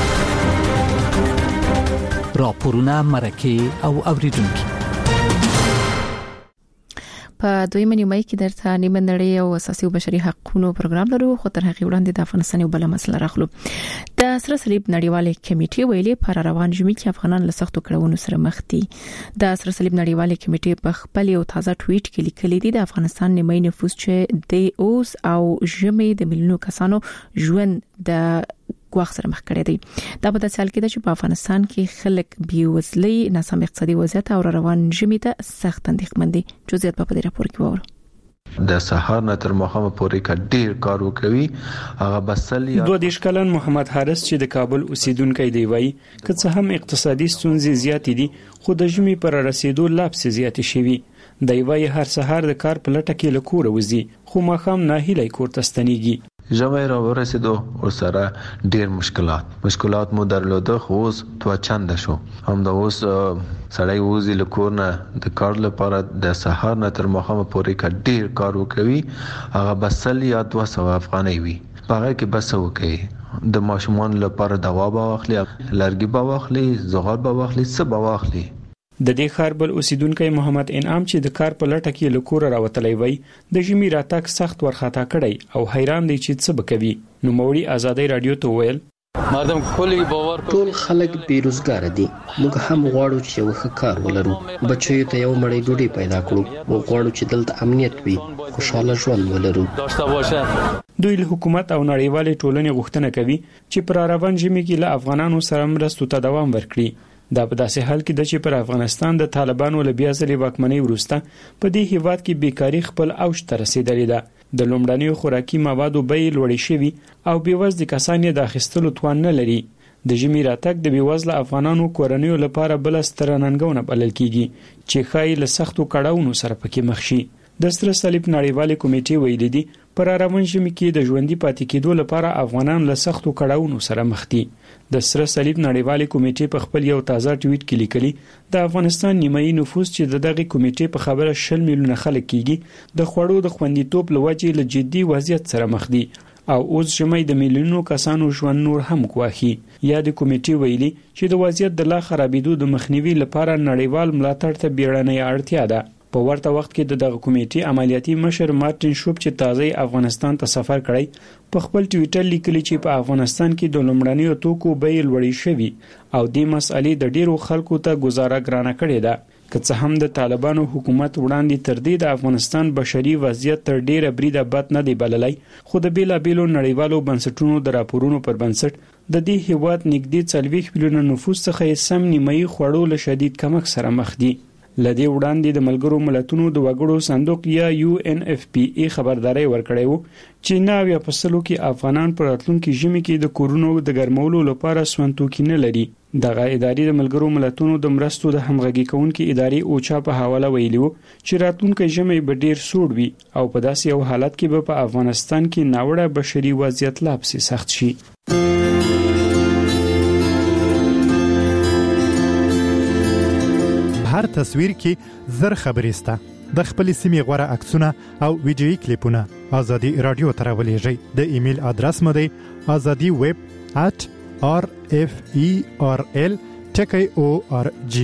راپورونه مرکه او اوریدونکي په دویمه نیمه کې درته نیمه نړۍ او اساسي بشري حقوقو پروګرام لرو خو تر هغه وړاندې د افغانستان یو بل مسله راخلو. د سره صلیب نړیوالې کمیټې ویلي پر روان ژمي کې افغانان له سختو کړهونو سره مخ دي. د سره صلیب نړیوالې کمیټې په خپل یو تازه ټویټ کې لیکلي دي د افغانستان نیمه نفوس چې د اوس او ژمي د ملیونو کسانو ژوند د ګواښ سره مخ کړی دی. دا په داسې حال کې ده چې په افغانستان کې خلک بیوزلۍ، ناسم اقتصادي وضعیت او روان ژمي ته سخت اندېښمن دي. جزئیات په دې راپور کې وورو. د سهار نه تر ماښامه پورې کډیر کار وکوي. هغه بسل یا 22 کلن محمد حارث چې د کابل اوسیدونکی دی وایي که څه هم اقتصادي ستونزې زیاتې دي خو د ژمي پر رسیدو لاپسې زیاتې شوي. دی وایي هر سهار د کار په لټه کې له کوره وځي خو ماښام ناهیلی کور ته ستنېږي. ژمی را ورسېدو ورسره ډیر مشکلات مو درلوده خو اوس دوه چنده شو. همدا اوس سړی وځي له کور نه د کار لپاره د سهار نه تر ماښامه پورې ډیر کار وکوي. هغه بسل یا 200 افغانۍ وي. په هغه کې بس وکوي د ماشومان لپاره دوا به واخلي، لرګي به واخلي، زغال به واخلي، څه به واخلي. د دې ښار بل اوسیدونکی محمد انعام چې د کار په لټه کې له کوره راوتلی وای د ژمي راتګ سخت ورخطا کړی او حیران دی چې څه وکوي. نوموړي ازادۍ رادیو ته ویل ټول خلک بیروزګار دي. موږ هم غواړو چې یو ښه کار ولرو، بچیو ته یو مړۍ ډوډۍ پیدا کړو. موږ غواړو چې دلته امنیت وي، خوشاله ژوند ولرو. دوی له حکومت او نړیوالې ټولنې غوښتنه کوي چې پر روان ژمي کې له افغانانو سره مرستو ته دوام ورکړي. دا په داسې حال کې ده چې پر افغانستان د طالبانو له بیا ځلې واکمنۍ وروسته په دې هیواد کې بیکاري خپل اوج ته رسیدلې ده. د لومړنیو خوراکي موادو بیې لوړې شوي او بېوزلي کسان یې د اخیستلو توان نه لري. د ژمي راتګ د بېوزله افغانانو کورنیو لپاره بله ستره ننګونه بلل کېږي چې ښایي له سختو کړاوونو سره پکې مخ شي. د سره صلیب نړیوالې کمیټې ویلي دي پر روان ژمي کې د ژوندي پاتې کېدو لپاره افغانان له سختو کړاوونو سره مخ دي. د سره صلیب نړیوالې کمیټې په خپل یو تازه ټویټ کې لیکلي د افغانستان نیمایي نفوس چې د دغه کمیټې په خبره 20 میلیونه خلک کېږي د خوړو د خوندیتوب له وجې له جدي وضعیت سره مخ دي او اوس ژمي د میلیونونو کسانو ژوند نور هم ګواښي. یا د کمیټې ویلي چې د وضعیت د لا خرابېدو د مخنیوي لپاره نړیوال ملاتړ ته بیړنۍ اړتیا ده. په ورته وخت کې دغه کمیټې عملیاتي مشر مارټین شوب چې تازه افغانستان ته سفر کړی په خپل ټویټر لیکلی چې په افغانستان کې د لومړنیو توکو بیې لوړې شوي او د مسالې د ډیرو خلکو ته گزاره ګرانه کړې ده. که څه هم د طالبانو حکومت وړاندې تر دې د افغانستان بشري وضعیت تر ډیره بریده بد نه دی بللی، خو د بیلابیلو نړیوالو بنسټونو د راپورونو پر بنسټ د دې هیواد نږدې 40 میلیونه نفوس څخه سم نیمایي خوړو له شدید کمښت سره مخ دي. لدې وړاندې د ملګرو ملتونو د وګړو صندوق یا UNFPA خبرداري ورکړې وو چې 90% کې افغانان پر راتلونکي ژمي کې د کورونو د ګرمولو لپاره سونتوکي نه لري. دغه ادارې د ملګرو ملتونو د مرستو د همغږي کوونکي ادارې اوچا په حواله ویلي وو چې راتلونکي ژمي به ډیر سوړ وي او په داسې یو حالت کې به په افغانستان کې ناوړه بشري وضعیت لا پسې سخت شي. هر تصویر کې زر خبرې سته. د خپل سیمې غوره عکسونه او ویډیويي کلیپونه ازادي رادیو ته راولېږئ. د ایمیل ادرس مو دی azadi@referl.org.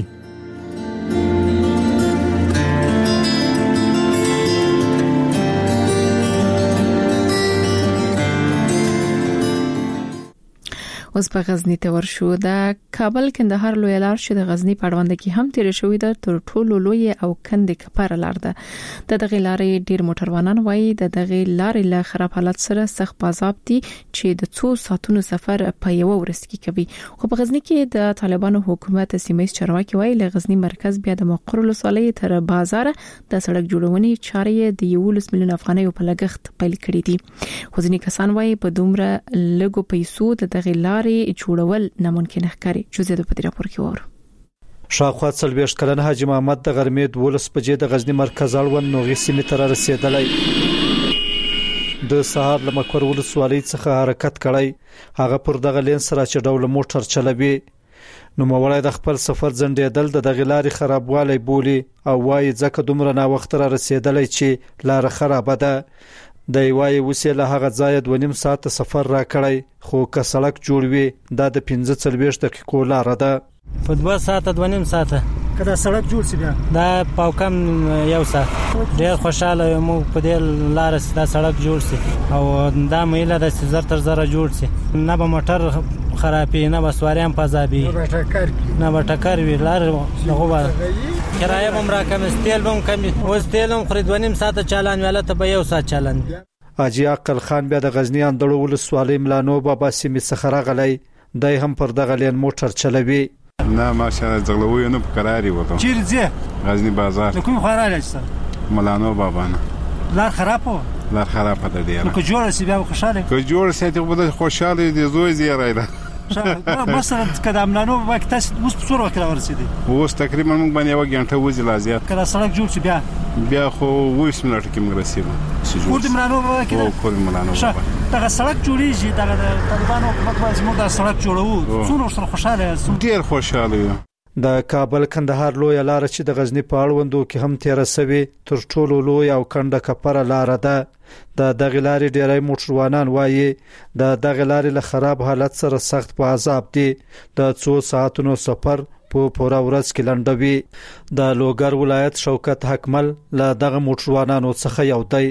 اوس په غزنی ته ورشو. د کابل کندهار لوی لار چې د غزنی پړوند کې هم تیر شوې ده تر ټولو لوی او کند کپاره لار ده. د دغه لارې ډیر موټروانان وایي د دغه لارې له خراب حالت سره سخت بازاب دي چې د 2 ساعتونو سفر په یو ورځ کې کوي. خو په غزنی کې د طالبانو حکومت سیمه چارواکي وایي له غزنی مرکز بیا د مقر ولسوالۍ تر بازار د سړک جوړونې چارې د 11 میلیون افغانیو په لګښت پیل کړې دي. خو ځینې کسان وایي په دومره لږو پیسو د دغه لارې جوړول ناممکن ښکاري. جزئیات په دې راپور کې وره. شاوخوا 40 کلن حاجی محمد د غرمې 12 بجې د غزنی مرکز اړوند نوغي سیمې ته رسیدلی. د سهار له مکور ولسوالۍ څخه حرکت کړی. هغه پر دغه لین سره چې ډول موټر چلوي. نو موړی د خپل سفر ځنډېدل د دغه لارې خرابوالی بولی او وايي ځکه دومره نا وخت را رسیدلی چې لار خراب ده. د یوای وسیله هغه ځای 2.5 ساعت سفر را کړی، خو که سړک جوړ وي دا د 45 دقیقو لار ده. په 2 ساعت 2.5 ساعت کله سړک جوړ شي بیا دا پاو کم یو ساعت. ډیر خوشاله یم په دې لار سره سړک جوړ شي او دا مېله د زر تر زر جوړ شي. نه به موټر خرابې، نه به سواریان پازابي، نه به ټکر وي. لار دغه کرایه هم راکم، استیل هم کم. اوس تیل هم خرید 2.5 ساعت چالان ویاله ته به 1 ساعت چالان. حاجی عقل خان بیا د غزنی اندړو ولسوالۍ ملانو بابا سیمې څخه راغلی. دای هم پر دغه لین موټر چلوي. نه ماشاءالله زغلوي نه په قراري وته. چیرې ځه؟ غزنی بازار. کوم خبره راځه؟ ملانو بابا نه. لار خراب و. لار خراب ده دی. نو که جوړ شي بیا خوشاله. که جوړ شي ته به خوشاله دي زوی زیاره ده. مثلا کدام لانو وخت اوس په څور وخت راورسېدی. اوس تقریبا موږ باندې یو غنټه وځي لازم. کله سړک جوړ شي بیا خو 20 منټه کې موږ رسیدو. کور دې ملانو کې کور ملانو. دا سړک جوړیږي دا طالبانو حکومت باندې موږ دا سړک جوړو. څونه سره خوشاله یو. ډیر خوشاله یو. د کابل کندهار لوی لار چې د غزنی په اړوندو کې هم تیر سوي تر ټولو لوی او کنده کپره لار ده. د دغه لارې ډیری موټروانان وایي د دغه لارې له خراب حالت سره سخت په عذاب دي. د 2 ساعتونو سفر په پوره ورځ کې لنډوي. د لوګر ولایت شوکت حکمل له دغه موټروانانو څخه یو دی.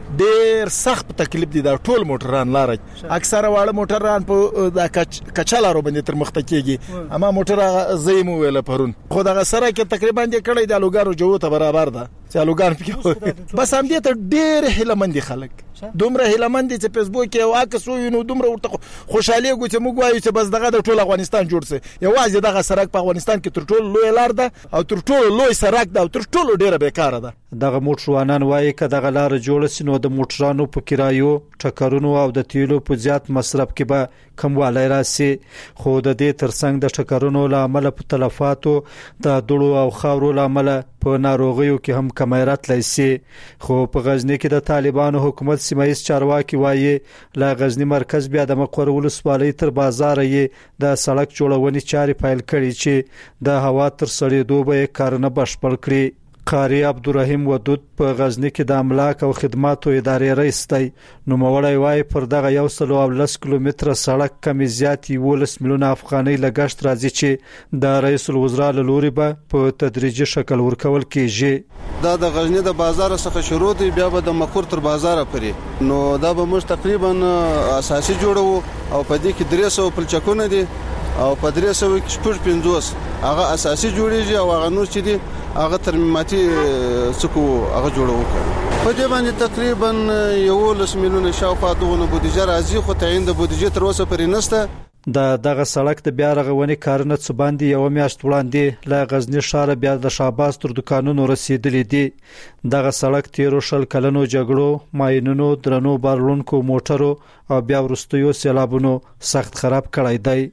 ډیر سخت تکلیف دي دا ټول موټران لاري. اکثره واړه موټران په د کچالارو باندې تر مخته کېږي. اما موټر زېمو ویل پرون خو دغه سره کې تقریبا دې کړی د لوګارو جو ته برابر ده. چې لوګان پکې بس هم دې ته ډیر هلمندي خلک دومره هلمندي چې فیسبوک کې او عکس وینو دومره ورته خوشاله غو چې موږ وایو چې بس دغه د ټول افغانستان جوړ سي. یوازې دغه سړک په افغانستان کې تر ټولو لوی لار ده او تر ټولو لوی سړک ده او تر ټولو ډیره بیکاره ده. دغه موټروانان وایي چې دغه لار جوړ سي نو د موټرانو په کرایو، ټکرونو او د تیلو په زیات مصرف کې به کموالی راسي. خو د دې ترڅنګ د ټکرونو لامل په تلفاتو د دوړو او خاورو لامل په ناروغیو کې هم کمی راتلی سي. خو په غزنی کې د طالبانو حکومت سیمایي چارواکي وایي لا غزنی مرکز بیا د مقر ولسوالۍ تر بازار یې د سړک جوړونې چارې پیل کړي چې د هوا تر سړېدو به کارونه بشپړ کړي. قاری عبدالرحیم ودود په غزنی کې د املاک او خدماتو ادارې رئیس دی. نو موړی وای پر دغه 110 کیلومتره سړک کمی زیات 11 میلیونه افغانۍ لګښت راځي چې د رئیس الوزرا له لوري به په تدریجي شکل ورکول کیږي. دا د غزنی د بازار څخه شروع دی بیا به د مکور تر بازار پورې نو دا به موږ تقریبا اساسي جوړو او په دې کې 300 پلچکونه دي او په 350 هغه اساسي جوړیږي او هغه نور چې دي هغه ترمیماتي څکو هغه جوړو په دې باندې تقریبا 11 میلیونه شاوخوا دغه بودیجه راځي خو تعین د بودیجه تر اوسه پرې نشته. دغه سړک د بیا رغونې کارونه څه باندې یو میاشت وړاندې له غزنی ښار بیا د شاباس تر دکانونو رسیدلې دي. دغه سړک 13 کلونو جګړو ماینونو درنو بارلونکو موټرو او بیا ورستیو سیلابونو سخت خراب کړی دی.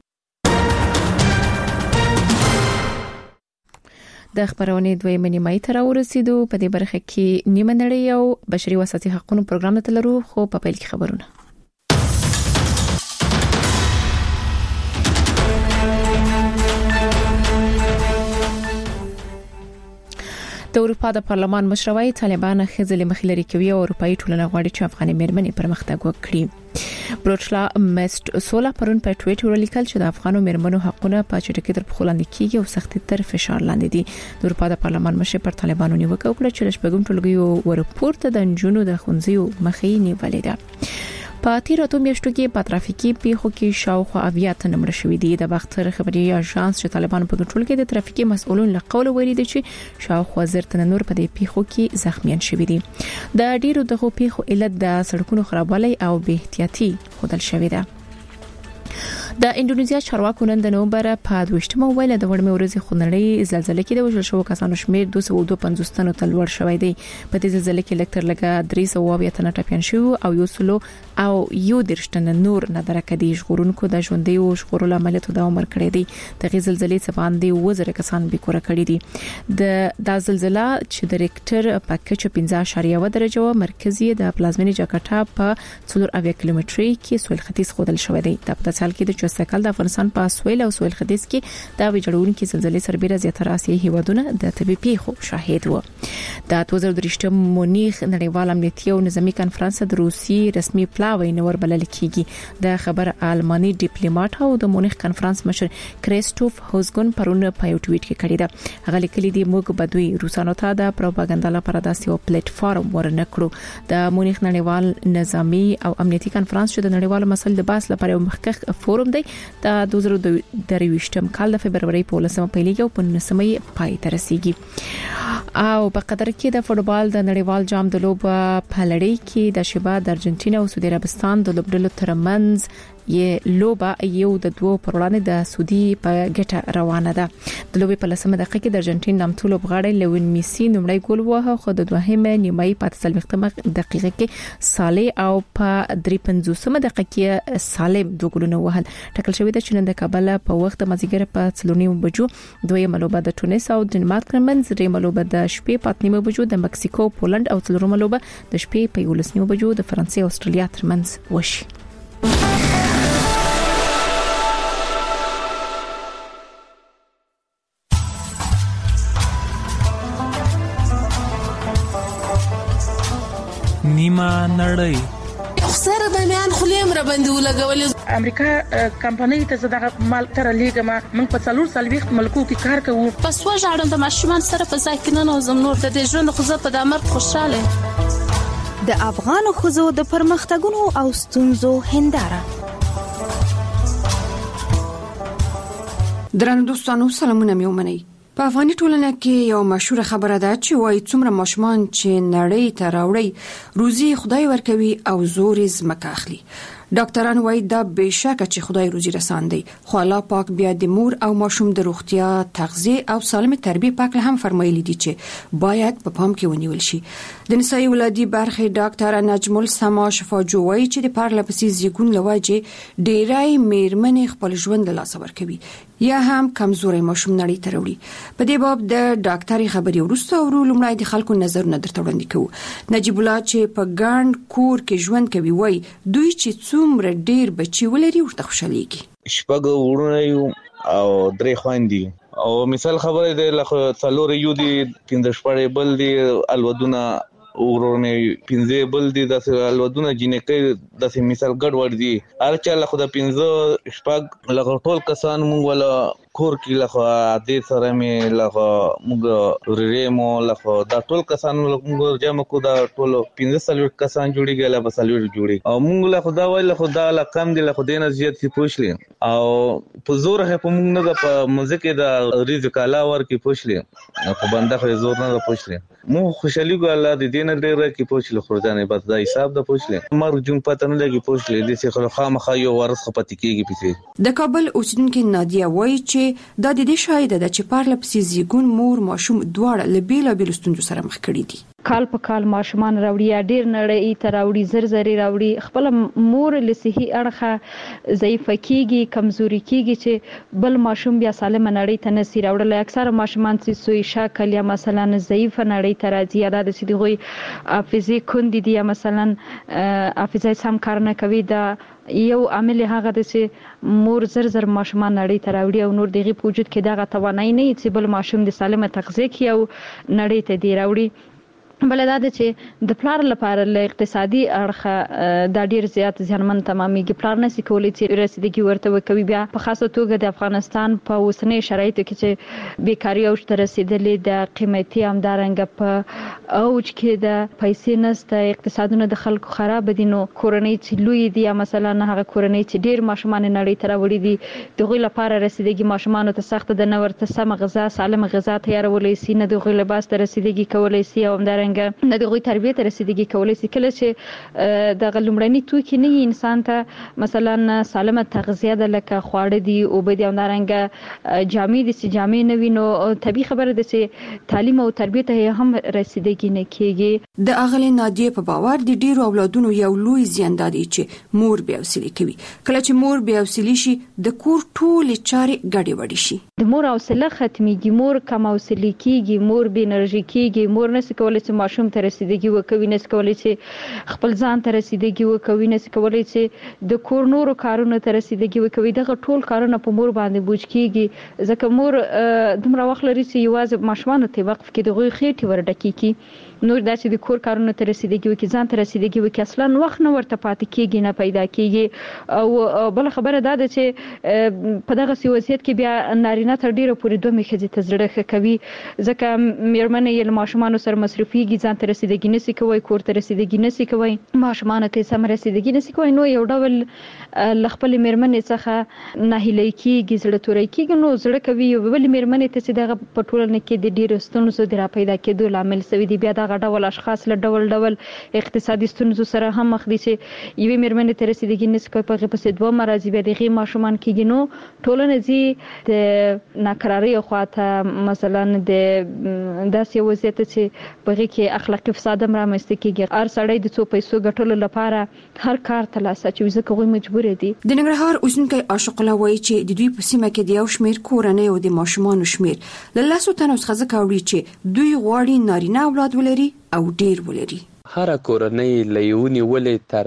د خبرونې دویمه نیمه تر ورسېدو. په دې برخه کې نیمه نړۍ او بشري او اساسي حقوقو پروګرام ته لرو خو په پیل کې خبرونه. د اروپا د پارلمان مشروعي طالبان خزل مخلري کوي او اروپאי ټولنه غواړي چې افغاني مېرمنې پرمختګ وکړي. بروچلا مست سولا پرون په ټویټر ولیکل چې د افغانو مېرمنو حقونه په چټکۍ تر پخولاندې کیږي او سختي تر فشار لاندې دي. د اروپا د پارلمان مشر پر طالبانو نیوکه وکړه چې شپږم ټولګي ورپورته د انجونو د خونځیو مخې نیولې ده. په تیر اته میاشتو کې په ترافیکي پیښو کې شاوخوا 80 نمبر شوې دي. د باختر خبري اژانس چې طالبان په کنټرول کې د ترافیکي مسؤلون له قول ویلي دي چې شاوخوا زرتن نور په دې پیښو کې زخمیان شوي دي. د ډیرو دغه پیښو علت د سړکونو خرابوالی او بې احتیاطي خودل شوې ده. د انډونیزیا چارواکو نن د نومبر په 28مه ویل د وړمې ورځې خونړۍ زلزلې کې د وژل شوو کسانو شمیر 252 تنو ته لوړ شوی دی. په دې زلزلې کې لکټر لګا 300 تنه ټپيان شو او یو درشتن نور نه درکدي ژغورونکو د ژوندۍ او ژغورلو عملیاتو دوام ورکړی دی. د زلزلې څخه باندې وزره کسان به کور کړی دي. د زلزلہ چې د ریکټر په کچه 15.1 درجه و مرکزي د پلازمینی جاکارتا په 4 کیلومتري کې سویل ختیځ خودل شوی دی. په تاسال کې د چوسکل د افغانستان په سویل او سویل ختیځ کې د ویجړونکو زلزلې سربېره زیاتره آسیایي هیوادونه د طبي پیښو شاهد وو. د 2023 مونیخ نړیوال امنیتي او نظامی کانفرنس د روسي رسمي پلاوی نور بلل کیږي. د خبر آلماني ډیپلوماټ او د مونیخ کانفرنس مشر کریسټوف هوزګون پرون په یو ټویټ کې کړی دا. هغه لیکلي دی موږ بدوي روسانو ته د پروپاګاندا لپاره داسې یو پلیټ فارم ورنکړو. د مونیخ نړیوال نظامی او امنیتي کانفرنس چې د نړیوالو مسایلو د بحث لپاره یو مخکخ فورم دی د 2023 کال د فبرवरी په 19مه پیلېږي او په 19مه پای ته رسیږي. او په قطر کې د فوتبال د نړیوال جام د لوبه په لړۍ کې د شبا د ارجنټینا او سعودي عربستان د لوبډلو ترمنځ یې لوبه یو د دوه پر وړاندې د سعودي په ګټه روانه ده. د لوبې په 10مه دقیقه کې د ارجنټین نامتو لوبغاړی لیون میسی نومړی ګول وهه خو د دوهمه نیمایي په 30مه دقیقه کې صالح او په 53مه دقیقه کې سالم دوه ګولونه وهل. ټاکل شوی د چین د کابل په وخت د مازیګر په 3:30 بجو دویمه لوبه د تونس او ډنمارک ترمنځ، دریمه لوبه د شپې په 8:30 بجو د مکسیکو پولند او څلورمه لوبه د شپې په 11:30 بجو د فرانسې او استرالیا ترمنځ وشي. نیمه نړۍ سره د میان خلیم را باندې ولګول. امریکا کمپنۍ ته زړه مال تر لیګما موږ په 4 ملکو کې کار کوو. پس وژاړم د ماشومان سره په ځای کې نه نوزم نور د ژوند خو زه په دمر خوشاله. د افغان خزو د پرمختګونو او ستونزو هنداره. درنو دوستانو سلامونه مې ومنئ. په افغاني ټولنه کې یو مشهور خبره ده چې وايي څومره ماشومان چې نړۍ ته راوړي روزي خدای ورکوي او زور زمکه اخلي. ډاکټران وايي دا بهشکه چې خدای روزي رسان دی، خو الله پاک بیا د مور او ماشوم د روغتیا، تغذیه او سالمه تربیه پاک له هم فرمایلی دي چې باید په پام کې ونیول شي. د نسایي ولادي برخه ډاکټر نجم السما شفاجو وايي چې د پارلپسي زیګون لواجه ډیرای میرمنې خپل ژوند له لاس ورکوي یا هم کمزوري ماشوم نړۍ ته راوړي. په دې باب د ډاکټري خبري ورسته او لومړی د خلکو نظرونه درته وړاندې کوو. نجیب الله چې په ګاند کور کې ژوند کوي وايي دوی چې څومره ډیر بچي ولري ورته خوشاليږي. شپږ ورونه یو او درې خويندې او مثال خبره ده لکه څلور یو دي 15 شپړې بل دي الودونه ورونه 15 بل دي د الودونه جنکې د مثال ګډ ور دي ارچا له خدای 15 شپږ لکه ټول کسان مونږ ولا کور کې لکه دې سره مې لکه مونږ ورېمو لکه دا ټول کسان مونږ جمع کو دا ټول 15 کسان جوړیږي لا بسالور جوړي او مونږ له خدا وای له خدا لا کم دي له خدای نه زیات سی پوښلې او په زور هه په مونږ نه په مزه کې دا رزق الله ور کې پوښلې په بنده په زور نه پوښلې مو خوشالي ګو الله دې دین ډېر کې پوښلې خورځانه بس دا حساب د پوښلې مرګ جون پته نه لګي پوښلې دې څه خامخا یو ورس خپتی کېږي پېڅې د کابل اوسیدونکو نادیا وایي چې دا د دې شاهد ده چې پارله پسې زیګون مور ماشوم دواړه له بیلابېلو ستونزو سره مخ کړي دي. کال په کال ماشومان راوړي یا ډیر نړۍ ته راوړي زر راوړي خپل مور له صحي اړخه ضعیف کیږي کمزوري کیږي چې بل ماشوم بیا سالم نړۍ ته نسی راوړل. اکثر ماشومان چې سوی شکل یا مثلا ضعیف نړۍ ته راځي یا د سیدغوي حافظه کندي دي یا مثلا حافظه سم کار نه کوي دا یو عامل هغه د چې مور زر ماشومان نړۍ ته راوړي او نور دغه په وجود کې دغه توانای نه چې بل ماشوم د سالمه تغذیه کې او نړۍ ته دی راوړي. بل دا چې د پلار لپاره له اقتصادي اړخه دا ډیر زیات ځانمن تمامېږي. پلار نشي کولای چې رسیدګي ورته وکوي. بیا په خاصه توګه د افغانستان په اوسنۍ شرایطو کې چې بیکاری اوج ته رسیدلې د قیمتي همدارنګ په اوج کې د پیسې نسته اقتصادونه د خلکو خراب دي نو کورنۍ چې لوی دي یا مثلا هغه کورنۍ چې ډیر ماشومان نړۍ ته راوړي دي دغه لپاره رسیدګي ماشومان ته سخت د نورته سم غذا سالم غذا تیارولې سي نه دغه لباس ته رسیدګي کولای سي او همدارنګ نه دغه تربیت رسیدګي کولای شي کله چې د غلمړنی توکي نه انسان ته مثلا سالمه تغذیه د لکه خواړه دي او به د همدارنګ جامې دي چې جامې نه وینو طبي خبره ده چې تعلیم او تربیت هم رسیدګي نه کیږي. د اغلی نادیه په باور د ډیرو اولادونو یو لوی زیان دی چې مور بیا وسیله کوي. کله چې مور بیا وسیله شي د کور ټول چارې ګډې وډې شي. د مور حوصله ختميږي مور کم حوصله کیږي مور بې انرژي کیږي مور نس کولای چې ماشوم ته رسیدګي وکوي نس کولای چې خپل ځان ته رسیدګي وکوي نس کولای چې د کور نورو کارونو ته رسیدګي وکوي. دغه ټول کارونه په مور باندې بوج کیږي ځکه مور دومره وخت لري چې یوازې ماشومان ته وقف کې دغه خېټي ورډکی کی نور داسې د کور کارونو ته رسیدګي وکي ځان ته رسیدګي وکي اصلا وخت نه ورته پاتې کیږي نه پیدا کیږي. او بل خبره دا ده چې په دغه وضعیت کې بیا نارینه تر ډیره پورې دوه مخې ته زړه کوي ځکه میرمنې یې ماشومان سره مصرفيږي ځان ته رسیدګي نسی کوي کور ته رسیدګي نسی کوي ماشومان ته سم رسیدګي نسی کوي نو یو ډول لخپل میرمنې څخه نه هلي کیږي زړه توري کیږي نو زړه کوي بل میرمنې ته چې دغه پټولنه کې د ډیرو ستونزو د را پیدا کېدو لامل سوي دي. بیا دغه ډول اشخاص له ډول اقتصادي ستونزو سره هم مخ دي چې یوه میرمنې ته رسیدګي نسی کوي په پسې دوه مرزي به دغه ماشومان کیږي نو ټولنه زی د ناکراری خواته مثلا د داسې وضعیت چې په کې اخلاقی فساد هم رامنځته کیږي. هر سړی د څو پیسو ګټلو لپاره هر کار تلاسه چې ځکه غوي مجبور دي. د ننګرهار اوسنکي عاشق الله وایي چې د دوی په سیمه کې د یو شمیر کورنۍ او د ماشومان شمیر له لاسو تنو څخه کاوړي چې دوی غواړي نارینه اولاد ولري او ډیر ولري. هر کورنۍ لیونی ولې تر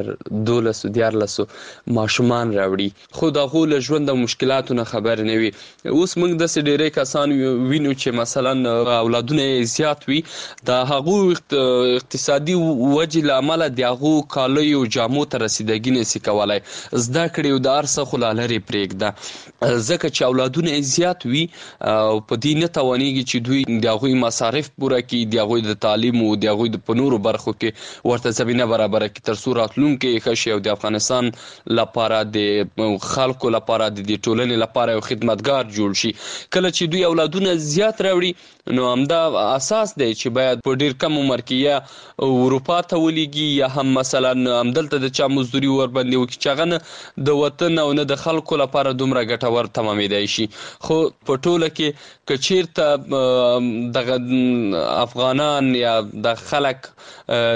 12 ماشومان راوړي خو دا غول ژوند د مشکلاتو نه خبر نه وي. اوس موږ د ډېرې کسان وینو چې مثلا اولادونه زیات وي د هغو اقتصادي وجې لامل د هغو کالي او جامو ته رسیدګي نشي کولای زده کړي او د ارسه خلالري پرېږده ځکه چې اولادونه زیات وي او په دې نه توانيږي چې دوی د هغوی مصارف پوره کړي د هغوی د تعلیم او د هغوی د پنورو برخو کې ورته زمينه برابر کی تر څو راتلونکي خشي او د افغانستان لپاره د خلکو لپاره د ټولنې لپاره یو خدمتګار جوړ شي. کله چې دوی اولادونه زیات راوړي نو همدا اساس دی چې باید په ډیر کم عمر کې یا اروپا ته ولېږي یا هم مثلا همدلته د چا مزدوري ور باندې وکړي چې هغه د وطن او نه د خلکو لپاره دومره ګټور تمامېدای شي. خو په ټوله کې که چیرته د افغانان یا د خلک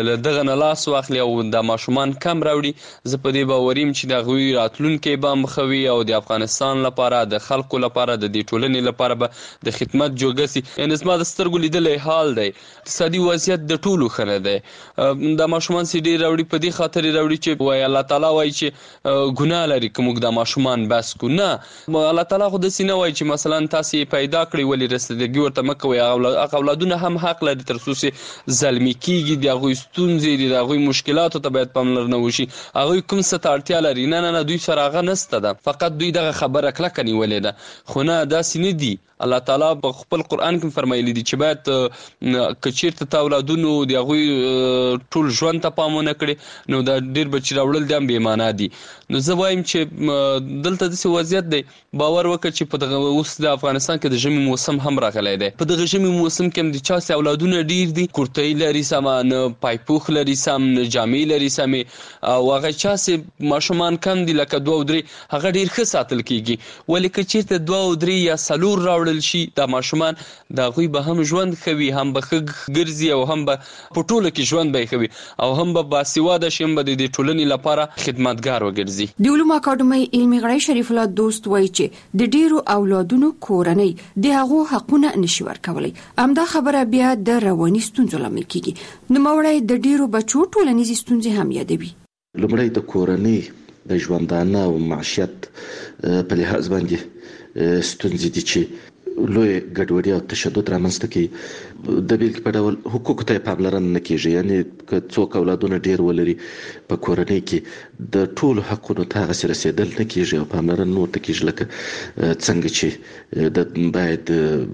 له دغه نه لاس واخلي او د ماشومان کم راوړي زه په دې باوریم چې د غوي راتلونکي به مخوي او د افغانستان لپاره د خلکو لپاره د دې ټولنې لپاره به د خدمت جوګسي ان اسما د سترګو لیدلې حال دی اقتصادي وضعیت د ټولو خنه دی د ماشومان سي ډیر راوړي په دې خاطر راوړي چې وای الله تعالی وای چې ګناه لري کوم د ماشومان بس کو نه الله تعالی خو د سینه وای چې مثلا تاسو پیدا کړی ولې رسیدګي ورته مکوي اولادونه هم حق لري تر څو ظلمي کیږي د غوي ستونزې د غوي مشکلاتو ته باید پاملرنه وشي هغه کوم څه اړتیا لري نه دوی سره هغه نسته ده فقط دوی دغه خبره کله کني ولې ده خو نه دا سینې دي الله تعالی په خپل قران کې فرمایلی دي چې باید کچیرته اولادونو د غوي ټول ژوند ته پامونه کړي نو دا ډیر بچی راوړل دي به معنا دي نو زه وایم چې دلته د وضعیت دی باور وکړه چې په دغه اوس د افغانستان کې د ژمي موسم هم راغلی دی په دغه ژمي موسم کې هم د چا سي اولادونه ډیر دي کورتۍ لري سامان پایپوخ لري سم جامې لري سم او هغه چا سي ماشومان کم دي لکه 2 او 3 هغه ډیر ښه ساتل کیږي ولې کچیرته 2 او 3 یا سلور راوړل شي د ماشومان د غوي به هم ژوند خوي هم به ګرځي او هم به په ټوله کې ژوند به خوي او هم به باسواده شي هم به د ټولنې لپاره خدمتګار وګرځي د علوم اکاډمي علمي غړی شریف الله دوست وایي چې د ډیرو اولادونو کورنۍ د هغو حقونه نشي ورکولای همدا خبره بیا د رواني ستونزو لامل کیږي نو موړی د ډیرو بچو ټولنیزې ستونزې هم یادوي لومړی د کورنۍ د ژوندانه او معیشت په لحاظ باندې ستونزې دي چې لوی ګډوډي او تشدد رامنځته کوي د بیلګې په ډول حقوقو ته پاملرنه نه کیږي یعنی که څوک اولادونه ډیر ولري په کورنۍ کې د ټولو حقونو ته هغه رسیدل نه کیږي او پاملرنه نه ورته کیږي لکه څنګه چې د باید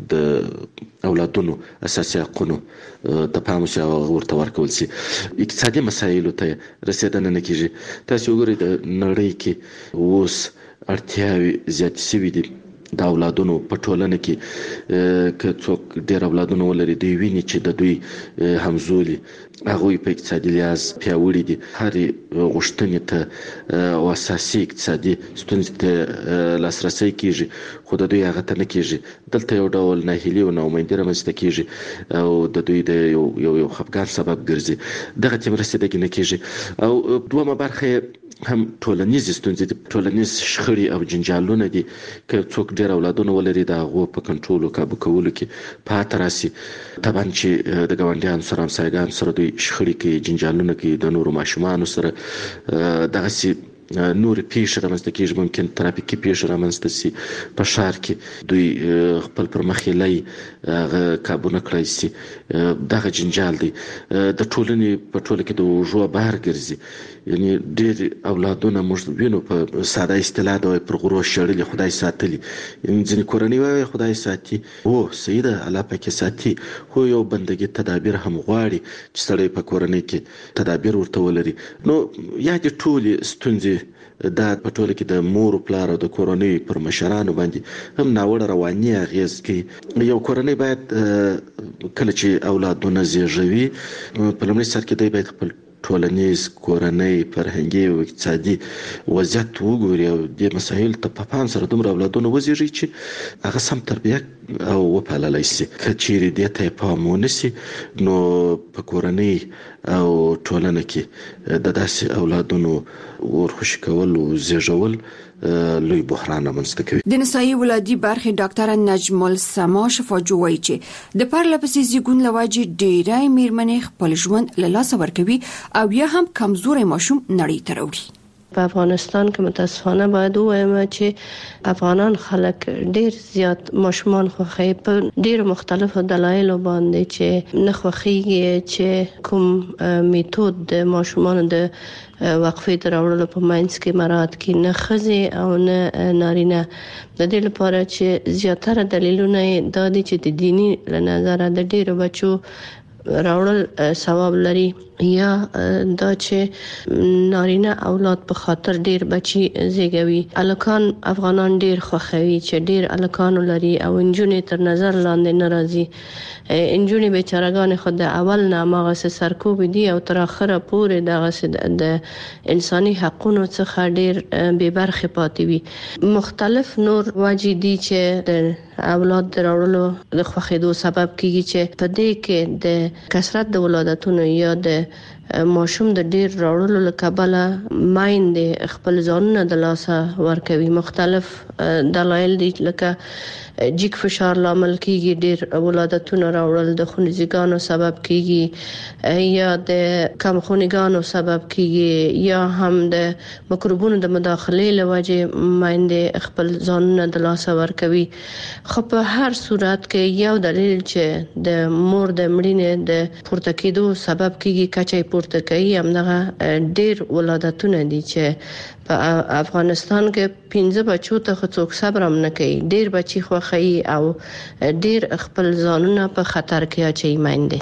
د اولادونو اساسي حقونو ته پام وشي او ورته ورکول شي اقتصادي مسایلو ته رسیدنه نه کیږي تاسو وګورئ د نړۍ کې اوس اړتیاوې زیاتې شوې دي د اولادونو په ټولنه کې که څوک ډیر اولادونه ولري دوی ویني چې د دوی همزولي هغه په اقتصادي لحاظ پیاوړي دي هر غوښتنې ته او اساسي اقتصادي ستونزې ته لاسرسي کیږي خو د دوی هغه ته نه کیږي دلته یو ډول ناهیلي او ناامیدي رامنځته کیږي او د دوی د یو خفګان سبب ګرځي دغه تیم رسیدګي نه کیږي او دومره برخه هم ټولنیز ستونزې دي ټولنیز شخړې او جنجالونه دي که څوک ډیر اولادونه ولري د هغو په کنټرول او کابو کولو کې پاتې راسي طبعا چې د ګاونډیانو سره همسایګانو سره دوی شخړې کوي جنجالونه کوي د نورو ماشومانو سره دغسې نور پیښې رامنځته کیږي ممکن ترافیکي پیښې رامنځته سي په ښار کې دوی خپل پر مخ یې لای هغه کابو نه کړی سي دغه جنجال دی د ټولنې په ټوله کې د اوږو بار ګرځي یعنی ډېر اولادونه موږ وینو په ساده اصطلاح د پر غرو شړلي خدای ساتلي یعنی ځینې کورنۍ وایي خدای ساتي او صحیح ده الله پاک ساتي خو یو بندګي تدابیر هم غواړي چې سړی په کورنۍ کې تدابیر ورته ولري نو یا د ټولې ستونزې دا په ټوله کې د مور او پلار او د کورنۍ پر مشرانو باندې هم ناوړه رواني اغیز کوي یو کورنۍ باید کله چې اولادونه زیږوي په لومړي سر کې دوی باید خپل ټولنیز کورنۍ فرهنګي او اقتصادي وضعیت وګوري او د مسایل ته په پام سره دومره اولادونه وزیږي چې هغه سم تربیه او وپاللای شي که چیرې دې ته پام ونشي نو په کورنۍ او ټولنه کې د داسې اولادونو ورخوشي کول او زیږول لوی بحران رامنځته کوي د نسایي ولادي برخې ډاکټر نجم السما شفاجو وایي چې د پرلپسې زیږون لواجې ډېری میرمنې خپل ژوند له لاسه ورکوي او یا هم کمزوري ماشوم نړۍ ته راوړي په افغانستان کې متاسفانه باید ووایم چې افغانان خلک ډیر زیات ماشومان خوښي په ډیر مختلفو دلایلو باندې چې نه خوښيږي چې کوم میتود د ماشومان د وقفې تر اورلو په ماینس کې مراد کې نه خزي او نه نارینه د دې لپاره چې زیاتره دلیلونه دا دي چې د دینی نظر د ډیرو بچو راوړل ثواب لري یا دا چې نارینه اولاد په خاطر ډیر بچي زیږوي الکان افغانان ډیر خوخوي چې ډیر الکان لري او انجونې تر نظر لاندې ناراضي انجونې بیچارهګان خود د اول نه ماغه سرکوب دي او تر اخره پورې دغه د انساني حقوقو څخه ډیر بے برخه پاتې وي مختلف نور واجی دي چې د اولاد دراوړلو د خوخېدو سبب کیږي چې په دې کې د کثرت د ولادتونو یا د ماشوم د ډیر راوړلو لکبله مایند خپل ځانونه د لاسه ورکوي. مختلف دلایل دي لکه جګ فشار لامل کیږي، ډیر ولادتونه راوړل د خونریزګانو سبب کیږي یا د کم خونګانو سبب کیږي یا هم د مکروبونو د مداخله لوجه مایند خپل ځانونه د لاسه ورکوي. خو په هر صورت کې یو دلیل چې د مور د مړینې د پورته کېدو سبب کیږي کچې پورته کوي همدغه ډیر ولادتونه دي چې په افغانستان کې 15 بچو ته څوک صبر هم نه کوي. ډیر بچي خوخی او ډیر خپل ځانونه په خطر کې اچي مایندې.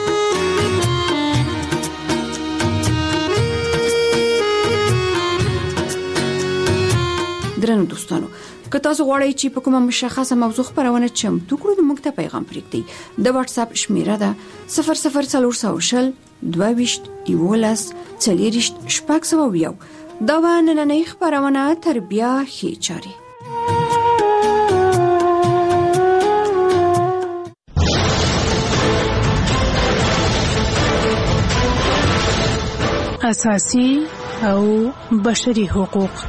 درنو دوستانو، که تاسو غواړئ چې په کومه مشخصه موضوع خبرونه چمتو کړو نو موږ ته پیغام پرېږدئ. د واتس اپ شمیره ده 00420 22 11 40 شپږ. دا و نننۍ خبرونه تر بیا ښې چارې. اساسي او بشري حقوق.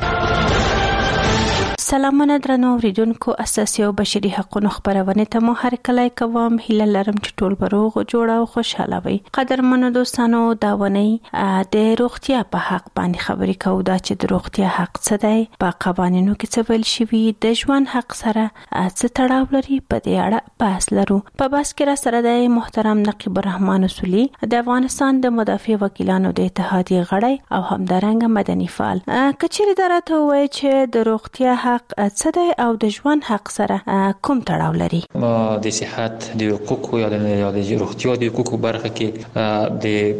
سلامونه درنو اوریدونکو، اساسي او بشري حقوقو خبرونه ته مو هر کله کوم هیله لرم چې ټول بروغ جوړ او خوشاله وي. قدرمنو دوستانو، دا ونی د روغتیا په حق باندې خبرې کوو. دا چې د روغتیا حق څه دی، په قوانینو کې څه ویل شوی، د ژوند حق سره څه تړاو لري، په دې اړه بحث لرو. په بحث کې را سره د محترم نقیب الرحمن اصولي د افغانستان د مدافع وکیلانو د اتحادیې غړی او همدارنګه مدني فعال. کچېرې درته وایي چې د روغتیا حق څه دی او د ژوند حق سره کوم تړاو لري. د صحت د حقوقو یا د روغتیا د حقوقو برخه کې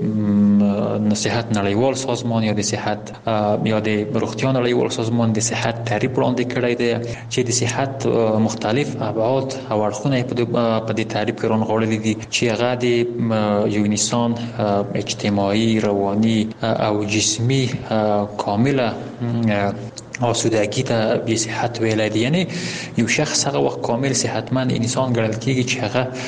د صحت نړیوال سازمان یا د صحت یا د روغتیا نړیوال سازمان د صحت تعریف وړاندې کړی دی چې د صحت مختلف ابعاد او اړخونه په دې تعریف کې رانغاړلي دي چې هغه د یو انسان اجتماعي، رواني او جسمي کامله آسودگی ته به صحت ویل دي. یعنی یو شخص هغه وخت کامل صحتمند انسان ګڼل کیږي چې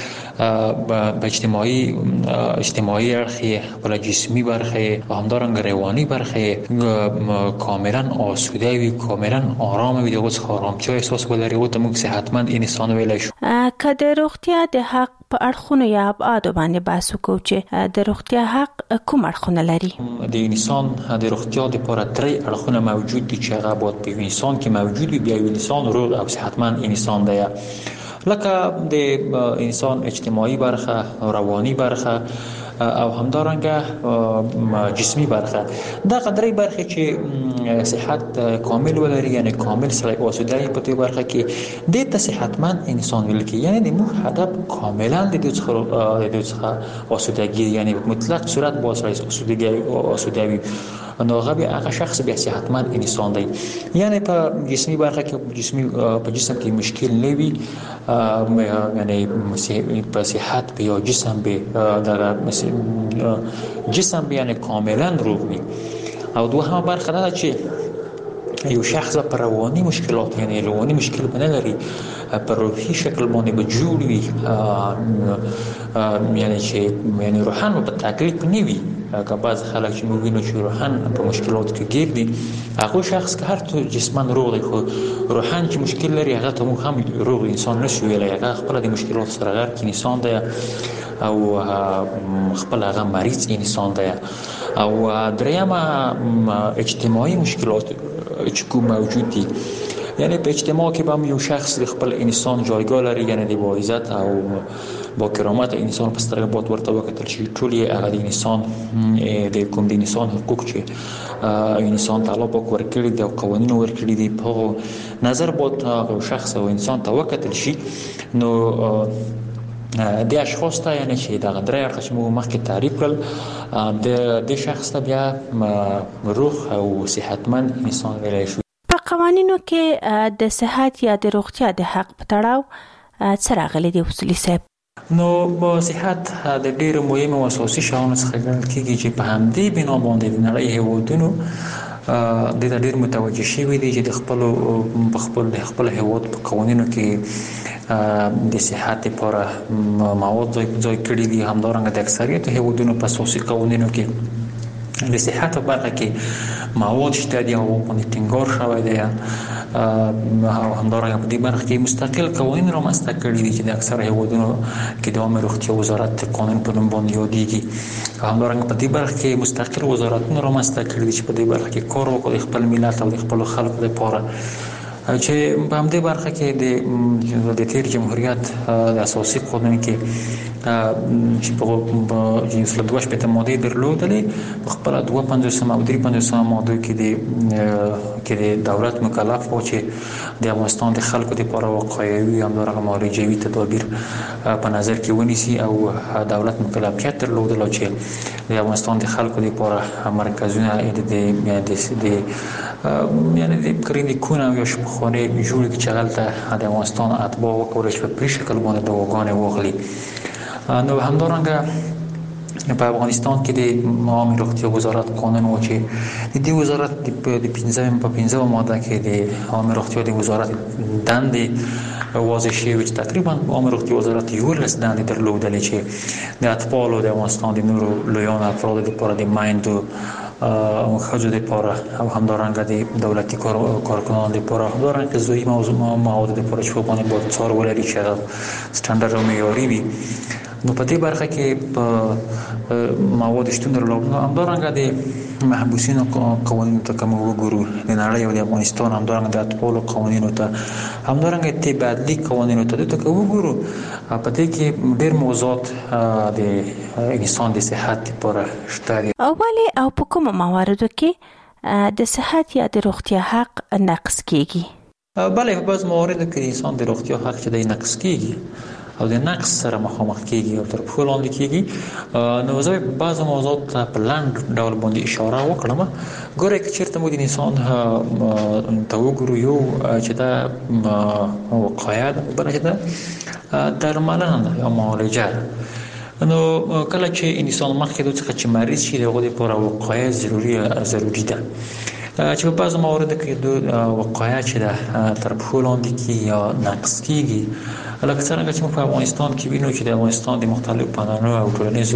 هغه په اجتماعي اړخ، په جسمي برخه او همدارنګه رواني برخه کاملا آسوده وي، کاملا آرام وي، دغه آرامتیا احساس ولري او ته موږ صحتمند انسان ویل شو. که د روغتیا د حق په اړخونو یا ابعاد باندې بحث وکړو چې د روغتیا حق کوم اړخونه لري. د انسان د روغتیا لپاره درې اړخونه موجود دي چې هغه باید په انسان کې موجود وي. بیا یو انسان روغ او صحتمند انسان دی، لکه د انسان اجتماعي برخه، رواني برخه او همدارنګه جسمي برخه. دا قدرې برخه چې صحت کامل ولري، یعنی کامل سره آسوده په دې برخه کې د صحتمند انسان ویل کی. یعنی د موږ هدف کاملا د دې څخه آسودگی، یعنی مطلق صورت با آسوده وي، نو هغه شخص بیا صحتمند انسان دی. یعنی په جسمي برخه کې په جسم کې مشکل نه وي، یعنی په صحت یا جسم به دغه جسم یعنی کاملا روغ وي. او دوهمه برخه دا چې یو شخص په رواني مشکلات، یعنی رواني مشکل نه لري، په روحي شکل باندې به جوړ وي، یعنی روحان په تکلیف نه وي. که بعض خلک چې موږ وینو چې روحان په مشکلات کې ګیر دي، هغه شخص که هر څو جسمن روغ دی خو روحان چې مشکل لري، هغه ته موږ هم روغ انسان نشو ویلی. هغه خپل د مشکلات سره غرق انسان دی او خپل هغه مریض انسان دی. او درېیمه اجتماعي مشکلات چې کوم موجود دي، یعنی په اجتماع کې به یو شخص د خپل انسان جایگاه لري، یعنی د با عزت او با کرامت انسان په سترګه باید ورته وکتل شي. ټول یې هغه د انسان د کوم د انسان حقوق چې انسان ته الله پاک ورکړي دي او قوانینو ورکړي دي، په نظر باید هغه شخص او انسان ته وکتل شي. نو د اشخاص ته، یعنی چې دغه درې اړخ چې موږ مخکې تعریف کړل، د شخص ته بیا روغ او صحتمند انسان ویلی شو. په قوانینو کې د صحت یا د روغتیا د حق په تړاو څه راغلي دي اصولي صاحب؟ نو صحت د ډېرو مهمو او اساسي شیانو څخه ګڼل کېږي چې په همدې بنا باندې د نړۍ هېوادونو د ډېر متوجه شوي دي چې د خپل هېواد په قوانینو کې د صحت لپاره مواد ځای کړی دي. همدارنګه د اکثریت هیوادونو په اساسي قوانینو کې د صحت په برخه کې مواد شته دي او باندې ټینګار شوی دی. او همدارنګه په دې برخه کې مستقل قوانین رامنځته کړي دي چې د اکثر هیوادونو کې د عامه روغتیا وزارت قانون په نوم باندې یادېږي. همدارنګه په دې برخه کې مستقل وزارتونه رامنځته کړي دي چې په دې برخه کې کار وکړي خپل ملت او د خپل خلکو لپاره، چې په همدې برخه کې د تیر جمهوریت د اساسي قانون کې چې په 2 ماده درلودلې په خپل 52 او 53 ماده کې د دولت مکلف و چې د افغانستان د خلکو لپاره واقعي همدارنګه معالجوي تدابیر په نظر کې ونیسي او دولت مکلفیت درلودل چې د افغانستان د خلکو لپاره مرکزونه یعنی د کلینیکونه یا شفاخانه جوړ کړي چې هلته د افغانستان اتباع وکولای شي په شکل باندې دواګانې واخلي. نو همدارنګه په افغانستان کې د عامه روغتیا وزارت قانون و چې د دې وزارت د 15 ماده کې د عامه روغتیا د وزارت دندې واضح شوی چې تقریبا عامه روغتیا وزارت یو لس دندې درلودلې چې د اطفالو د افغانستان د نورو لویانو افرادو لپاره د میندو او خځو لپاره او همدارنګه د دولتي کارکنانو لپاره همدارنګه زوی مواد لپاره چې په باندې باید څار ولري چې سټانډرډ او معیاري وي. نو په دې برخه کې په مواد شتون درلود. همدارنګه د محبوسینو قوانینو ته کوم وګورو د نړۍ او د افغانستان همدارنګه د اطفالو قوانینو ته همدارنګه تبادلي قوانینو ته د وګورو په دې کې ډېر موضوعات د انسان د صحت لپاره شته دي. اولی او په کوم مواردو کې د صحت یا د روغتیا حق نقض کیږي؟ بله په بعض مواردو کې د انسان د روغتیا حق چې د نقض کیږي او د نقص سره مخامخ کیږي او تر پښو لاندې کیږي. نو زه په بعضو موضوعات په لاند ډول باندې اشاره وکړم. ګوره که چیرته مو د انسان ته وګورو یو چې دا وقایه ده، بله چې دا درملنه ده یا معالجه ده. نو کله چې انسان مخکې د څخه چې مریض شي د هغه لپاره وقایه ضروري ده. چې په بعضو مواردو کې د وقایه چې ده تر پښو لاندې کیږي یا نقص کیږي. لکه څنګه چې موږ په افغانستان کې وینو چې د افغانستان د مختلفو پانانو او ټولنیزو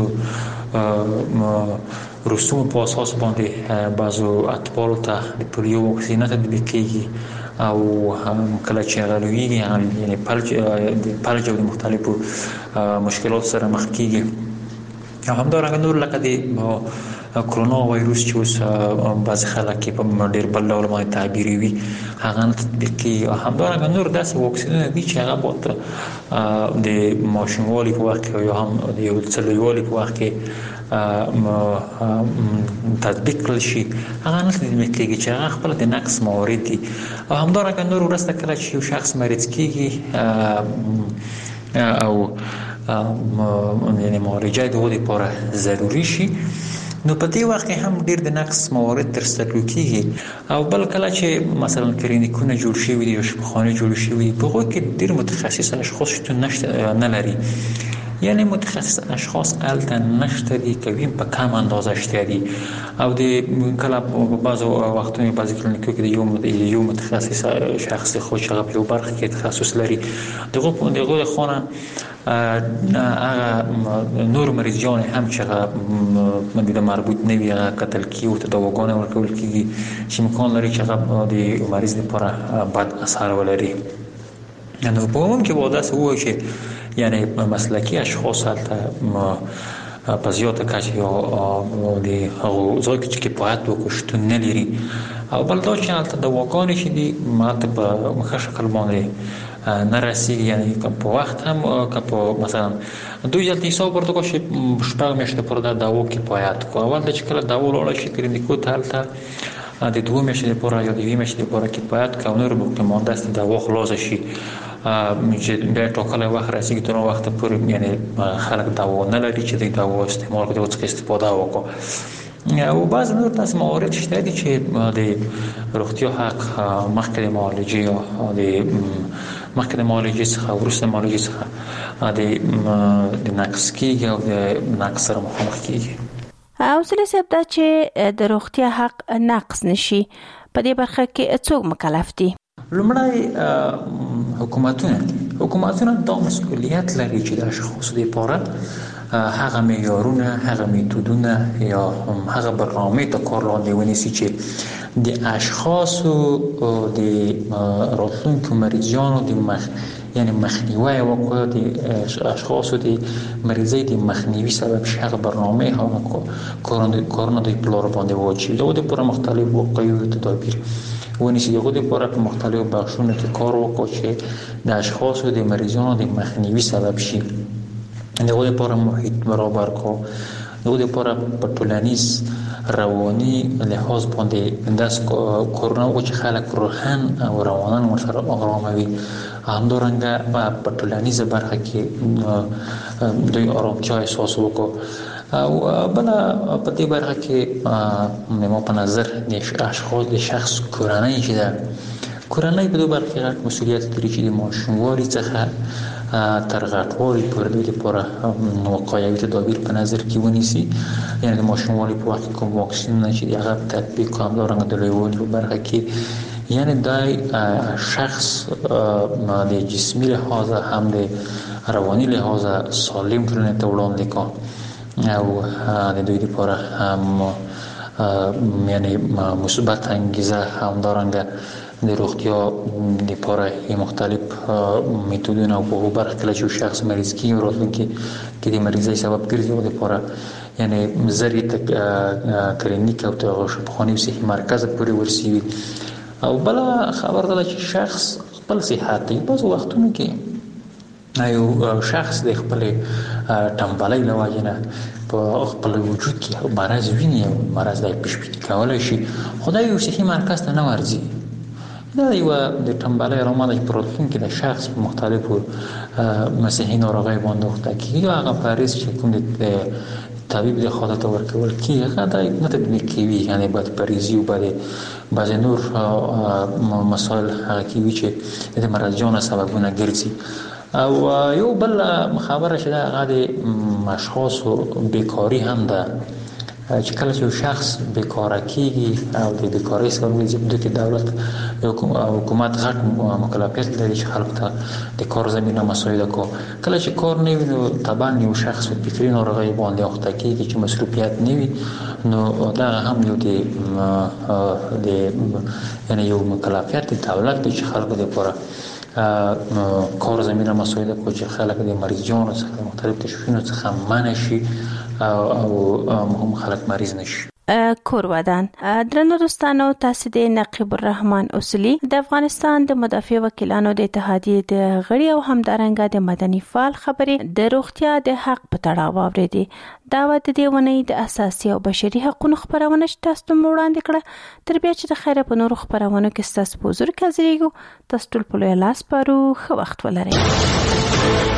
رسومو په اساس باندې بعضو اطفالو ته د پولیو واکسین تطبیق کیږي او کله چې هغه لویږي یعنی فلج او د مختلفو مشکلات سره مخ کیږي. او همدارنګه نور لکه د کرونا وایروس چې اوس بعض خلک په ډېر بل ډول باندې تعبیري وي هغه تطبیق کیږي. او همدارنګه نور داسې واکسینونه دي چې هغه باید د ماشوموالي په وخت کې یا هم د یو څه لویوالي په وخت کې تطبیق کړل شي هغه نه تطبیق کیږي چې هغه خپل د نقص موارد دي. او همدارنګه نور وروسته کله چې یو شخص مریض کیږي او یعنی معالجه د هغو لپاره ضروري شي نو په دې وخت کې هم ډېر د نقص موارد ترسره کیږي. او بل کله چې مثلا کلینیکونه جوړ شوي دي او شفاخانې جوړ شوي دي په هغو کې ډېر متخصص اشخاص شتون نه لري، یعنی متخصص اشخاص الته نشته دي کوي په کم اندازه شته دي. او د کله په بعضو وختونو بعضی کلینیکو کې د یو متخصص شخص خو شغه په یو برخه کې تخصص لري دغه خونه نور مریضان هم چې د مربوط نه وي قتل کیږي او دواګانې ورکول کیږي چې امکان لري چې هغه د مریض لپاره بد اثر ولري. نو په عموم کې واده سوي چې یعنی مسلکی اشخاص هلته په زیاته کچه یا د هغو ځای کې چې کفایت وکشتون نه لري. او بل دا چې هلته دواګانې چې دي ماته په مخه شکل باندې نه رسیږي، یعنی په وخت هم که په مثلا دوی هلته حساب ورته کړه چې شپږ میاشتې پورې د دوا کفایت کو. اول چې کله دوا ولاړه شي کلینیکو ته هلته د 2 میاشتې لپاره یا د 2 میاشتې لپاره کفایت کوي، نور به مانده است دوا خلاص شي چې بیا ټاکلی وخت رسیږي تر هغه وخته پورې یعنی خلک دوا نه لري چې د دوا استعمال کړي او څخه استفاده وکړي. او بعض نور داسې موارد شته دي چې د روغتیا حق مخکې د معالجې یا مخکې د معالجې څخه وروسته معالجې څخه د نقص کیږي او د نقص سره مخامخ کیږي. او زله صاحب دا چې د روغتیا حق نقص نشي په دې برخه کې څوک مکلف دي؟ لومړی حکومتونه دي حکومتونه دا مسئولیت لري چې د اشخاصو لپاره هغه معیارونه، هغه میتودونه یا هغه برنامه تا کار لاندې ونیسي چې د اشخاصو د راتلونکو مریضانو د یعنی مخنیوی وکړي، د اشخاصو د مریضۍ د مخنیوي سبب شي. هغه برنامه هغه کارونه د پلان باندې واچوي. دغه لپاره مختلف وقایوي تدابیر ونیسي. دغه لپاره په مختلفو بخشونو کې کار وکړي چې د اشخاصو د مریضانو د مخنیوي سبب شي. دغه لپاره محیط برابر کو، دغه لپاره په ټولنیز رواني لحاظ باندې داس کورونه او چې خلک روحان او روانان ورسره آراموي. همدارنګه په ټولنیزه برخه کې دوی آرامتیا احساس وکړي. او بل په دې برخه کې مې په نظر د اشخاص د شخص کورنۍ چې ده، کورنۍ په دې برخه کې غټ مسؤلیت لري چې د ماشوموالي څخه تر غټوالي پورې د لپاره وقایوي تدابیر په نظر کې ونیسي. یعنې د ماشوموالي په وخت کې کوم واکسینونه چې د هغه تطبیق کوي، همدارنګه د لویوالي په برخه کې یعنی دای شخص د جسمی لحاظ هم د رواني لحاظ سالم ټولنې ته وړاندې کوي او د دوی لپاره هم یعنی مثبت انگیزه، همدارنګه د روغتیا لپاره مختلف میتودونه او په برخه کې چې شخص مریض کیږي او راتلونکي کې د مریضۍ سبب ګرځي او لپاره یعنی زری کلینیک او شفاخانه او صحي مرکز پورې ورسیوي. او بل خبر ده چې شخص خپل صحت دی په وختونو کې یو شخص د خپل ټمبلۍ لواجنه په خپل وجود کې مرز ویني او مرز د پېښې کولای شي. خدای یو صحي مرکز ته نه ورځي. دا یو د ټمبلۍ رومانه پروتین کې د شخص په مختلفو مسیحي ناروغۍ باندې وخت کې هغه پاریس چې کوم د طبيب د خاطر ته ورکول کیږي هغه د متدبیر کیوي، یعنی باید پریزي او باید بعض نور مسائل هغه کیوي چې د مرض سببونه ګرځي. او یو بل خبره چې هغه د اشخاصو بیکاری هم ده چې کله چې شخص بیکاره کیږي او د بیکاری سبب ګرځي د دولت حکومت غټ مکلفیت لري چې خلکو ته د کار زمینه مساعده کو. کله چې کار نه وي نو طبعا یو شخص په فکري ناروغۍ باندې اخته کیږي چې مسؤلیت نه وي، نو دا هم یو د یعنی یو مکلفیت د دولت چې خلکو لپاره کار زمینه مساعده کو چې خلک د مریضانو څخه مختلف تشخیصونو څخه منع شي او هم خلک مریض نشي. کور ودان درنو دوستانو، تاسو د نقیب الرحمن اصلي د افغانستان د مدافع وکیلانو د اتحادیې د غړي او همدارنګه د مدني فعال خبرې د روغتیا د حق په تړاو اوریدي. دعوت دی ونی د اساسي او بشري حقوقو خبرونه تاسو ته وړاندې کړه. تر بیا چې د خیره په نورو خبرونو کې تاسو پوزور کاږي، تاسو ټول په لوی لاس پارو خو وخت ولرئ.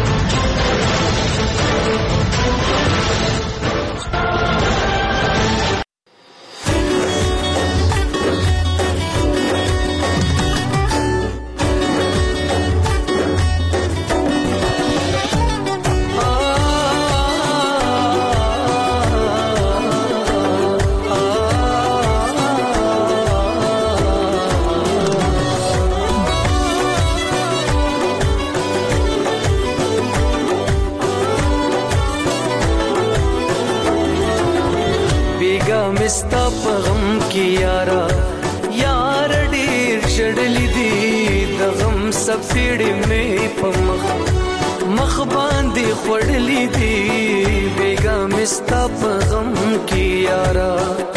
مستا پغم کی یارا یار ډیر چړلی دی د غم سفیړې مې په مخ باندې خړلی دی. بیگا مستا پغم کی یارا،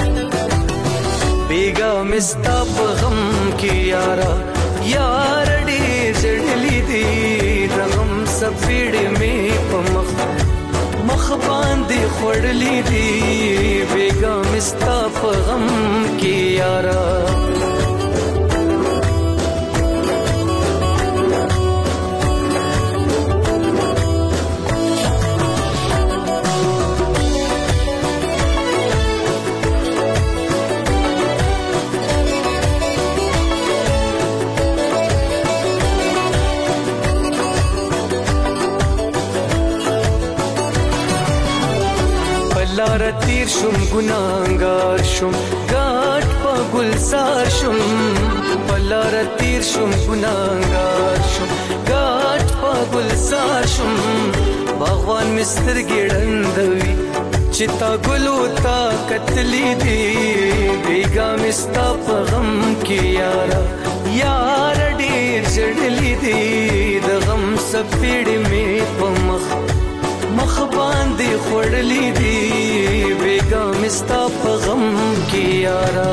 بیگا مستا پغم کی یارا یار ډیر چړلی دی د غم سفیړې مې په مخ باندې خړلی دی. بیگا مستا په غم کې یارا، لار تیر شم ګناګار شم غاټ په ګلزار شم، په لار تیر شم ګناګار شم غاټ په گلزار شم باغوان مستر ګړندوي چې تا ګلو تا کتلی دی بیګا مستا په غم کې یارا یار ډېر جړلی دی د غم سپېړې مې په مخ باندې خړلې دی بیګا مستا په غم کې یارا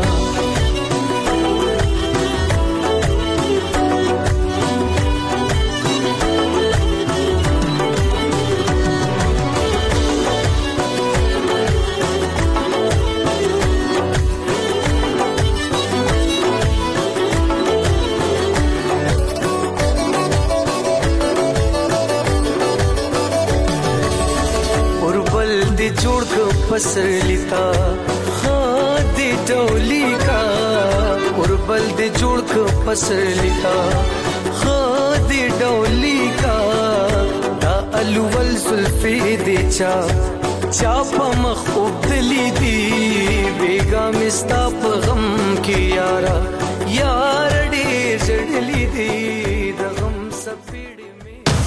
جوړ کو پسر لیتا خادي ډولي کا اوربل دې جوړ کو پسر لیتا خادي ډولي کا دا الول زلفي دې چا په مخ وبدلې دي بیګا مستا په غم کې یارا یار دې جړلې دي د غم سپېړې